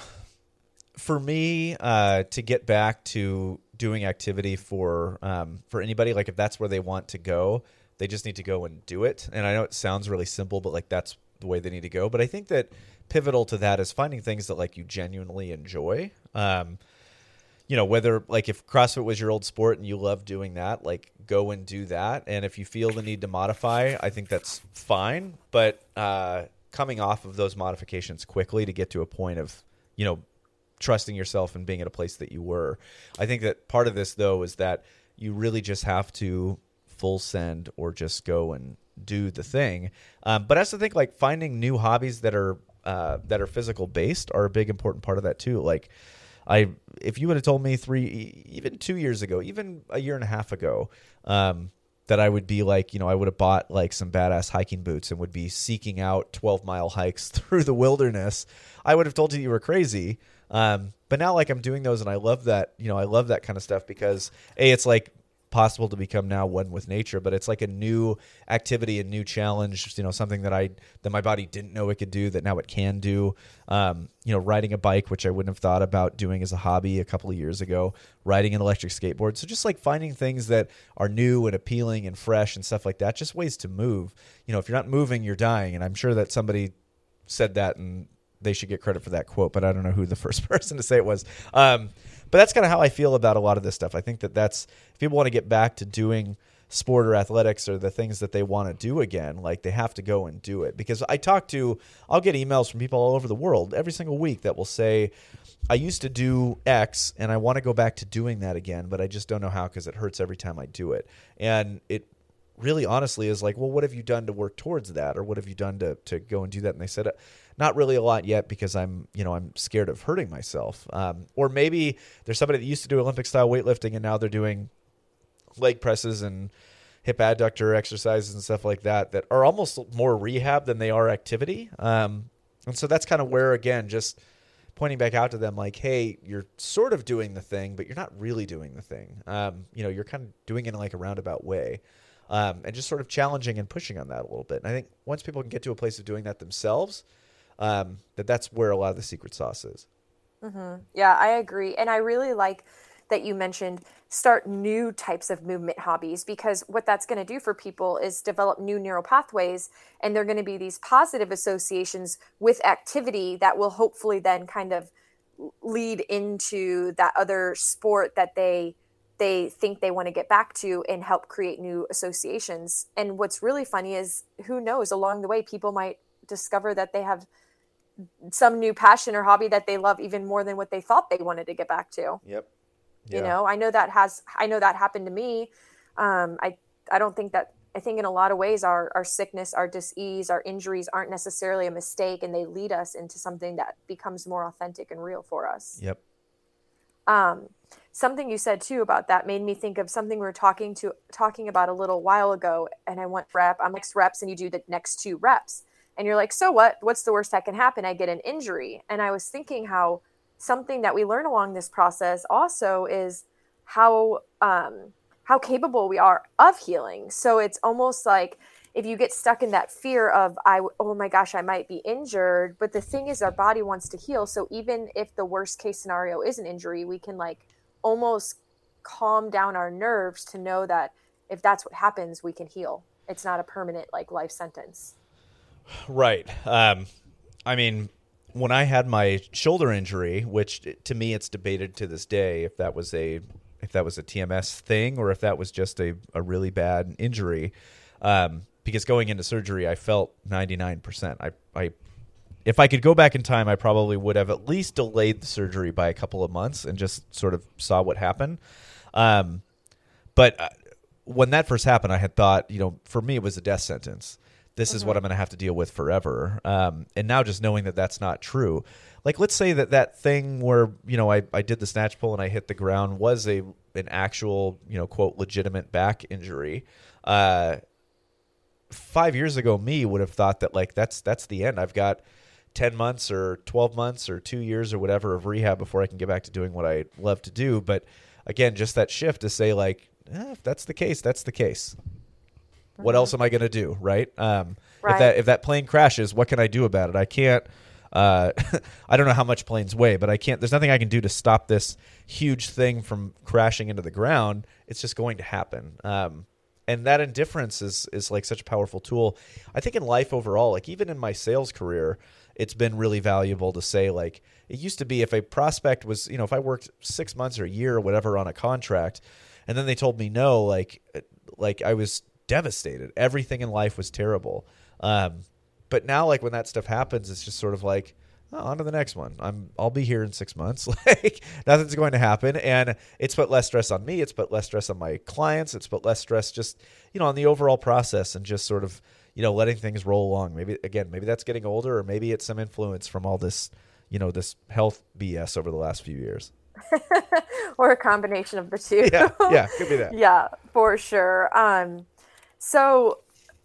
Speaker 3: for me uh, to get back to doing activity for um, for anybody, like if that's where they want to go, they just need to go and do it. And I know it sounds really simple, but like that's the way they need to go. But I think that pivotal to that is finding things that like you genuinely enjoy. Um, you know, whether like if CrossFit was your old sport and you love doing that, like go and do that. And if you feel the need to modify, I think that's fine. But uh, coming off of those modifications quickly to get to a point of, you know, trusting yourself and being at a place that you were. I think that part of this though is that you really just have to full send or just go and do the thing. Um, but I also think like finding new hobbies that are uh, that are physical based are a big important part of that too. Like I, if you would have told me three, even two years ago, even a year and a half ago, um, that I would be like, you know, I would have bought like some badass hiking boots and would be seeking out twelve mile hikes through the wilderness, I would have told you you were crazy. Um, but now like I'm doing those and I love that, you know, I love that kind of stuff because A, it's like possible to become now one with nature, but it's like a new activity, a new challenge, you know, something that I, that my body didn't know it could do that now it can do. Um, you know, riding a bike, which I wouldn't have thought about doing as a hobby a couple of years ago, riding an electric skateboard. So just like finding things that are new and appealing and fresh and stuff like that, just ways to move. You know, if you're not moving, you're dying. And I'm sure that somebody said that and they should get credit for that quote, but I don't know who the first person to say it was. Um, But that's kind of how I feel about a lot of this stuff. I think that that's, if people want to get back to doing sport or athletics or the things that they want to do again, like they have to go and do it. Because I talk to, I'll get emails from people all over the world every single week that will say, I used to do X and I want to go back to doing that again, but I just don't know how because it hurts every time I do it. And it really honestly is like, well, what have you done to work towards that? Or what have you done to, to go and do that? And they said, not really a lot yet because I'm, you know, I'm scared of hurting myself. Um, or maybe there's somebody that used to do Olympic style weightlifting and now they're doing leg presses and hip adductor exercises and stuff like that, that are almost more rehab than they are activity. Um, and so that's kind of where, again, just pointing back out to them like, hey, you're sort of doing the thing, but you're not really doing the thing. Um, you know, you're kind of doing it in like a roundabout way. Um, and just sort of challenging and pushing on that a little bit. And I think once people can get to a place of doing that themselves, um, that that's where a lot of the secret sauce is.
Speaker 2: Mm-hmm. Yeah, I agree. And I really like that you mentioned start new types of movement hobbies, because what that's going to do for people is develop new neural pathways. And they're going to be these positive associations with activity that will hopefully then kind of lead into that other sport that they they think they want to get back to and help create new associations. And what's really funny is, who knows, along the way, people might discover that they have some new passion or hobby that they love even more than what they thought they wanted to get back to.
Speaker 3: Yep. Yeah.
Speaker 2: You know, I know that has, I know that happened to me. Um, I, I don't think that, I think in a lot of ways our, our sickness, our dis-ease, our injuries aren't necessarily a mistake, and they lead us into something that becomes more authentic and real for us.
Speaker 3: Yep.
Speaker 2: Um, something you said too about that made me think of something we were talking to talking about a little while ago. And I went rep, I'm next reps, and you do the next two reps, and you're like, so what? What's the worst that can happen? I get an injury. And I was thinking how something that we learn along this process also is how um, how capable we are of healing. So it's almost like if you get stuck in that fear of, I, oh my gosh, I might be injured. But the thing is, our body wants to heal. So even if the worst case scenario is an injury, we can like almost calm down our nerves to know that if that's what happens, we can heal. It's not a permanent like life sentence.
Speaker 3: Right. Um, I mean, when I had my shoulder injury, which to me it's debated to this day if that was a if that was a T M S thing or if that was just a, a really bad injury. Um, because going into surgery, I felt ninety-nine percent. I, I, if I could go back in time, I probably would have at least delayed the surgery by a couple of months and just sort of saw what happened. Um, but uh, when that first happened, I had thought, you know, for me, it was a death sentence. This mm-hmm. is what I'm going to have to deal with forever. Um, and now just knowing that that's not true. Like, let's say that that thing where, you know, I, I did the snatch pull and I hit the ground was a an actual, you know, quote, legitimate back injury. Uh, five years ago, me would have thought that, like, that's that's the end. I've got ten months or twelve months or two years or whatever of rehab before I can get back to doing what I love to do. But, again, just that shift to say, like, eh, if that's the case, that's the case. Mm-hmm. What else am I going to do, right? Um,
Speaker 2: right?
Speaker 3: If that if that plane crashes, what can I do about it? I can't. Uh, I don't know how much planes weigh, but I can't. There's nothing I can do to stop this huge thing from crashing into the ground. It's just going to happen. Um, and that indifference is is like such a powerful tool. I think in life overall, like even in my sales career, it's been really valuable to say, like, it used to be if a prospect was, you know, if I worked six months or a year or whatever on a contract, and then they told me no, like like I was devastated. Everything in life was terrible. Um, But now, like, when that stuff happens, it's just sort of like, oh, on to the next one. I'm, I'll be here in six months. Like, nothing's going to happen. And it's put less stress on me. It's put less stress on my clients. It's put less stress just, you know, on the overall process and just sort of, you know, letting things roll along. Maybe, again, maybe that's getting older, or maybe it's some influence from all this, you know, this health B S over the last few years.
Speaker 2: Or a combination of the two.
Speaker 3: Yeah, yeah, could be that.
Speaker 2: Yeah, for sure. Um, so...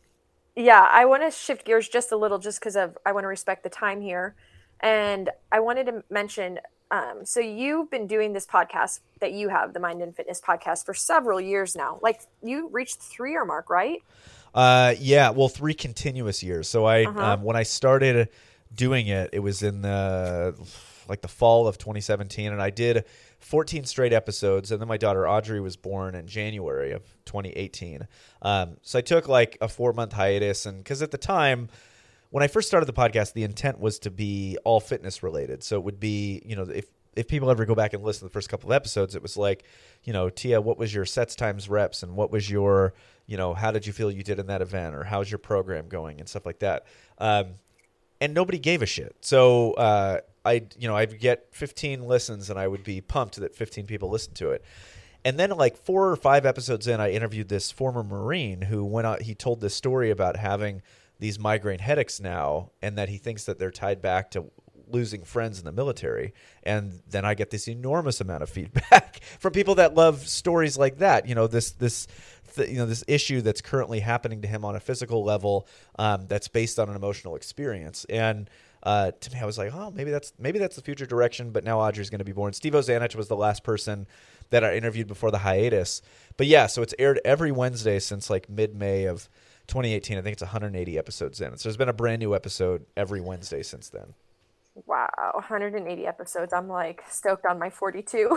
Speaker 2: Yeah, I want to shift gears just a little just because of I want to respect the time here. And I wanted to mention, um, so you've been doing this podcast that you have, the Mind and Fitness podcast, for several years now. Like, you reached the three-year mark, right?
Speaker 3: Uh, yeah, well, three continuous years. So I
Speaker 2: Uh-huh.
Speaker 3: um, when I started doing it, it was in the like the fall of twenty seventeen, and I did fourteen straight episodes, and then my daughter Audrey was born in January of twenty eighteen. Um, so I took like a four-month hiatus, and because at the time, when I first started the podcast, the intent was to be all fitness related. So it would be, you know, if if people ever go back and listen to the first couple of episodes, it was like, you know, Tia, what was your sets times reps, and what was your, you know, how did you feel you did in that event, or how's your program going, and stuff like that. Um, and nobody gave a shit. So uh, I, you know, I'd get fifteen listens, and I would be pumped that fifteen people listened to it. And then, like four or five episodes in, I interviewed this former Marine who went out. He told this story about having these migraine headaches now, and that he thinks that they're tied back to losing friends in the military. And then I get this enormous amount of feedback from people that love stories like that. You know, this this th- you know this issue that's currently happening to him on a physical level, um, that's based on an emotional experience. And uh, to me, I was like, oh, maybe that's maybe that's the future direction. But now Audrey's going to be born. Steve Ozanich was the last person that I interviewed before the hiatus. But yeah, so it's aired every Wednesday since like mid-May of twenty eighteen. I think it's one hundred eighty episodes in. So there's been a brand new episode every Wednesday since then.
Speaker 2: Wow, one hundred eighty episodes. I'm like stoked on my forty-two.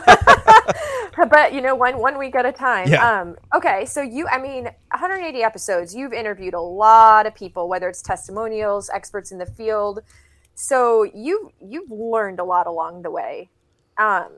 Speaker 2: But you know, one one week at a time.
Speaker 3: Yeah.
Speaker 2: Um, okay, so you, I mean, one hundred eighty episodes. You've interviewed a lot of people, whether it's testimonials, experts in the field. So you you've learned a lot along the way. Um,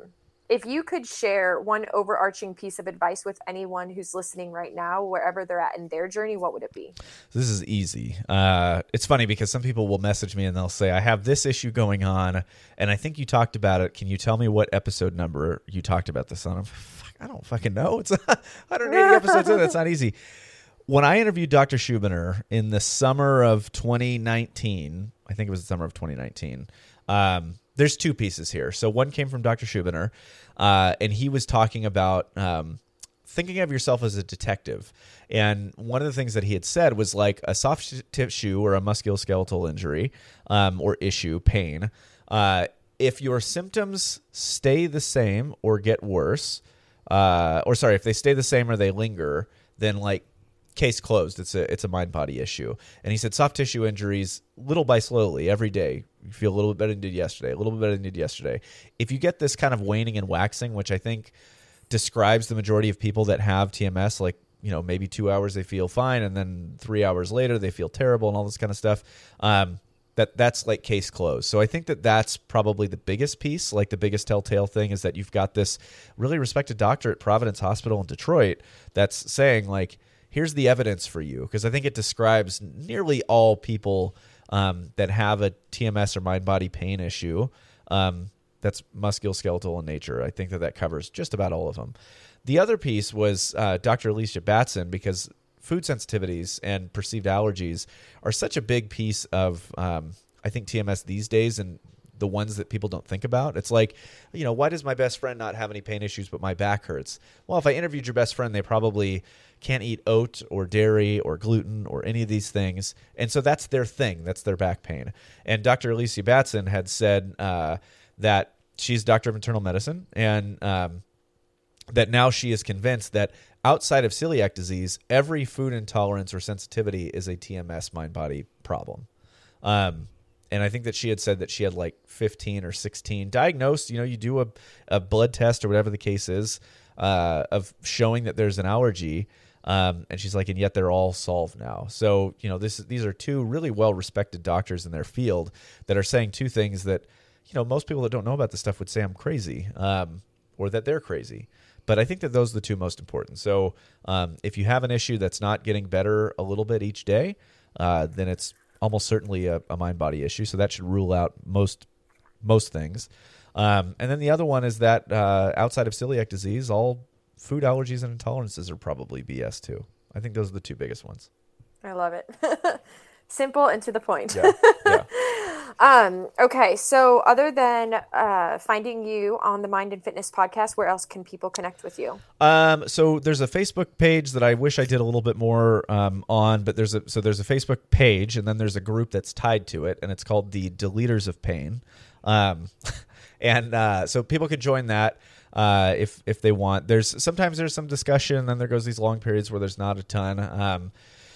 Speaker 2: if you could share one overarching piece of advice with anyone who's listening right now, wherever they're at in their journey, what would it be?
Speaker 3: This is easy. Uh, it's funny because some people will message me and they'll say, I have this issue going on, and I think you talked about it. Can you tell me what episode number you talked about this on? I'm, Fuck, I don't fucking know. It's one hundred eighty episodes in. That's not easy. When I interviewed Doctor Schubiner in the summer of twenty nineteen, I think it was the summer of twenty nineteen, um, there's two pieces here. So one came from Doctor Schubiner, uh, and he was talking about um, thinking of yourself as a detective. And one of the things that he had said was like a soft tissue or a musculoskeletal injury um, or issue, pain, uh, if your symptoms stay the same or get worse, uh, or sorry, if they stay the same or they linger, then like case closed. It's a it's a mind body issue. And he said soft tissue injuries, little by slowly, every day. You feel a little bit better than you did yesterday, a little bit better than you did yesterday. If you get this kind of waning and waxing, which I think describes the majority of people that have T M S, like, you know, maybe two hours they feel fine, and then three hours later they feel terrible and all this kind of stuff. Um, that that's like case closed. So I think that that's probably the biggest piece, like the biggest telltale thing is that you've got this really respected doctor at Providence Hospital in Detroit that's saying like, here's the evidence for you. Because I think it describes nearly all people um, that have a T M S or mind-body pain issue um, that's musculoskeletal in nature. I think that that covers just about all of them. The other piece was uh, Doctor Alicia Batson, because food sensitivities and perceived allergies are such a big piece of, um, I think, T M S these days, and the ones that people don't think about. It's like, you know, why does my best friend not have any pain issues, but my back hurts? Well, if I interviewed your best friend, they probably can't eat oat or dairy or gluten or any of these things. And so that's their thing. That's their back pain. And Doctor Alicia Batson had said uh, that she's a doctor of internal medicine, and um, that now she is convinced that outside of celiac disease, every food intolerance or sensitivity is a T M S mind-body problem. Um, and I think that she had said that she had like fifteen or sixteen diagnosed. You know, you do a, a blood test or whatever the case is uh, of showing that there's an allergy. Um, and she's like, and yet they're all solved now. So, you know, this these are two really well-respected doctors in their field that are saying two things that, you know, most people that don't know about this stuff would say I'm crazy um, or that they're crazy. But I think that those are the two most important. So um, if you have an issue that's not getting better a little bit each day, uh, then it's almost certainly a, a mind-body issue. So that should rule out most most things. Um, and then the other one is that uh, outside of celiac disease, all food allergies and intolerances are probably B S too. I think those are the two biggest ones.
Speaker 2: I love it. Simple and to the point.
Speaker 3: Yeah. Yeah.
Speaker 2: um, okay. So other than uh, finding you on the Mind and Fitness podcast, where else can people connect with you?
Speaker 3: Um, so there's a Facebook page that I wish I did a little bit more um, on, but there's a, so there's a Facebook page, and then there's a group that's tied to it, and it's called the Deleters of Pain. Um, and uh, so people could join that. Uh, if if they want. There's sometimes there's some discussion, and then there goes these long periods where there's not a ton. Um,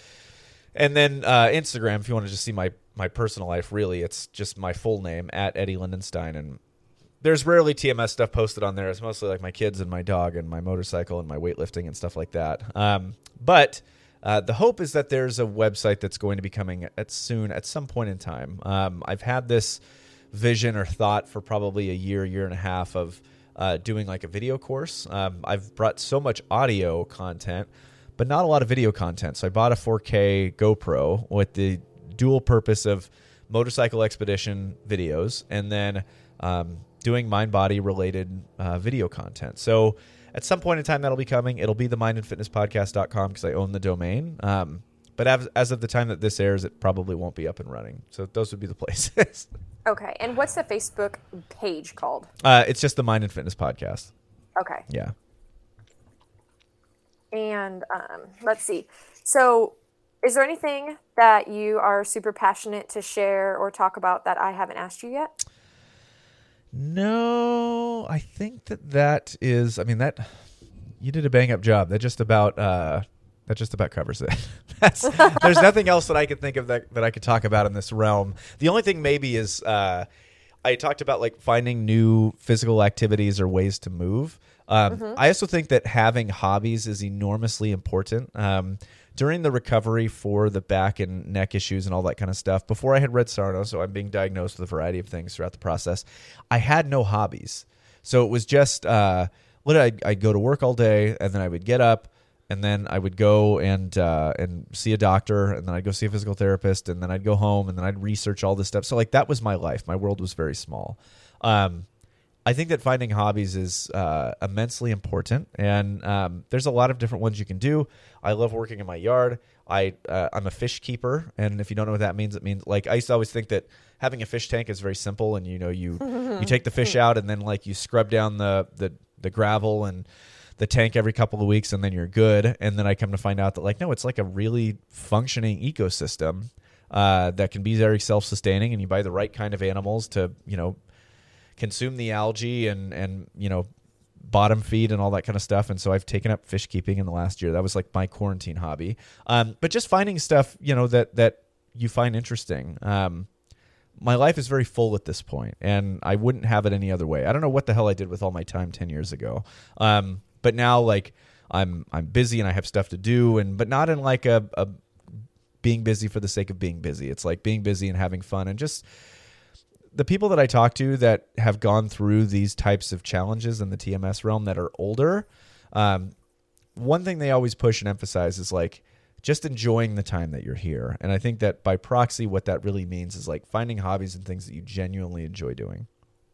Speaker 3: and then uh, Instagram, if you want to just see my my personal life, really, it's just my full name at Eddie Lindenstein, and there's rarely T M S stuff posted on there. It's mostly like my kids and my dog and my motorcycle and my weightlifting and stuff like that. Um, but uh, the hope is that there's a website that's going to be coming at soon at some point in time. Um, I've had this vision or thought for probably a year, year and a half of Uh, doing like a video course. Um, I've brought so much audio content, but not a lot of video content. So I bought a four K GoPro with the dual purpose of motorcycle expedition videos and then um, doing mind-body related uh, video content. So at some point in time, that'll be coming. It'll be the mind and fitness podcast dot com because I own the domain. Um, but as, as of the time that this airs, it probably won't be up and running. So those would be the places.
Speaker 2: Okay. And what's the Facebook page called?
Speaker 3: Uh, it's just the Mind and Fitness Podcast.
Speaker 2: Okay.
Speaker 3: Yeah.
Speaker 2: And um, let's see. So is there anything that you are super passionate to share or talk about that I haven't asked you yet?
Speaker 3: No, I think that that is, I mean, that you did a bang up job. That just about, uh, that just about covers it. That's, there's nothing else that I could think of that, that I could talk about in this realm. The only thing maybe is uh, I talked about like finding new physical activities or ways to move. Um, mm-hmm. I also think that having hobbies is enormously important. Um, during the recovery for the back and neck issues and all that kind of stuff, before I had Red Sarno, so I'm being diagnosed with a variety of things throughout the process, I had no hobbies. So it was just, uh, literally, I'd, I'd go to work all day, and then I would get up, and then I would go and uh, and see a doctor, and then I'd go see a physical therapist, and then I'd go home, and then I'd research all this stuff. So like that was my life. My world was very small. Um, I think that finding hobbies is uh, immensely important, and um, there's a lot of different ones you can do. I love working in my yard. I uh, I'm a fish keeper, and if you don't know what that means, it means like I used to always think that having a fish tank is very simple, and you know you you take the fish out, and then like you scrub down the the the gravel and the tank every couple of weeks, and then you're good. And then I come to find out that like no, it's like a really functioning ecosystem uh, that can be very self-sustaining, and you buy the right kind of animals to you know. consume the algae and, and, you know, bottom feed and all that kind of stuff. And so I've taken up fish keeping in the last year. That was like my quarantine hobby. Um, but just finding stuff, you know, that, that you find interesting. Um, my life is very full at this point, and I wouldn't have it any other way. I don't know what the hell I did with all my time ten years ago. Um, but now like I'm, I'm busy and I have stuff to do, and, but not in like a, a being busy for the sake of being busy. It's like being busy and having fun, and just, the people that I talk to that have gone through these types of challenges in the T M S realm that are older, um, one thing they always push and emphasize is like just enjoying the time that you're here. And I think that by proxy, what that really means is like finding hobbies and things that you genuinely enjoy doing.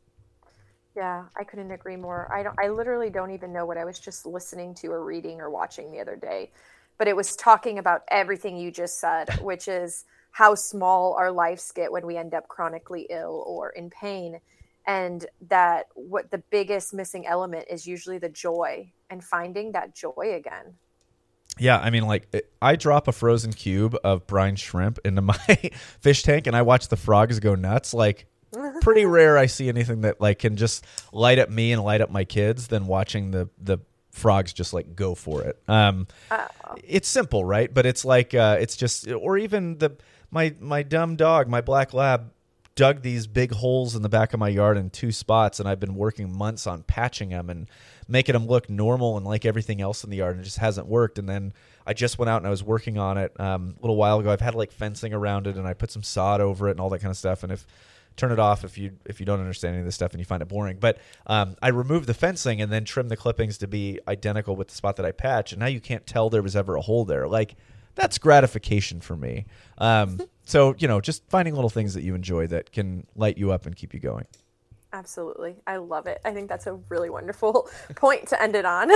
Speaker 2: Yeah, I couldn't agree more. I don't. I literally don't even know what I was just listening to or reading or watching the other day, but it was talking about everything you just said, which is how small our lives get when we end up chronically ill or in pain. And that what the biggest missing element is usually the joy, and finding that joy again.
Speaker 3: Yeah, I mean, like, I drop a frozen cube of brine shrimp into my fish tank, and I watch the frogs go nuts. Like, pretty rare I see anything that, like, can just light up me and light up my kids than watching the, the frogs just, like, go for it. Um, oh. It's simple, right? But it's like, uh, it's just, or even the... My my dumb dog, my black lab, dug these big holes in the back of my yard in two spots, and I've been working months on patching them and making them look normal and like everything else in the yard, and it just hasn't worked. And then I just went out and I was working on it um, a little while ago. I've had like fencing around it, and I put some sod over it and all that kind of stuff. And if turn it off if you if you don't understand any of this stuff and you find it boring. But um, I removed the fencing and then trimmed the clippings to be identical with the spot that I patched, and now you can't tell there was ever a hole there. Like, that's gratification for me. Um, so, you know, just finding little things that you enjoy that can light you up and keep you going.
Speaker 2: Absolutely. I love it. I think that's a really wonderful point to end it on.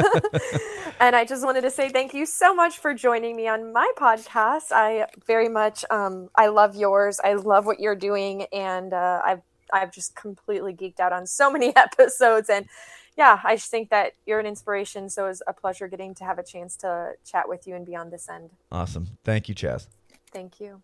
Speaker 2: And I just wanted to say thank you so much for joining me on my podcast. I very much, um, I love yours. I love what you're doing. And uh, I've, I've just completely geeked out on so many episodes. And yeah, I just think that you're an inspiration. So it was a pleasure getting to have a chance to chat with you and be on this end.
Speaker 3: Awesome. Thank you, Chaz.
Speaker 2: Thank you.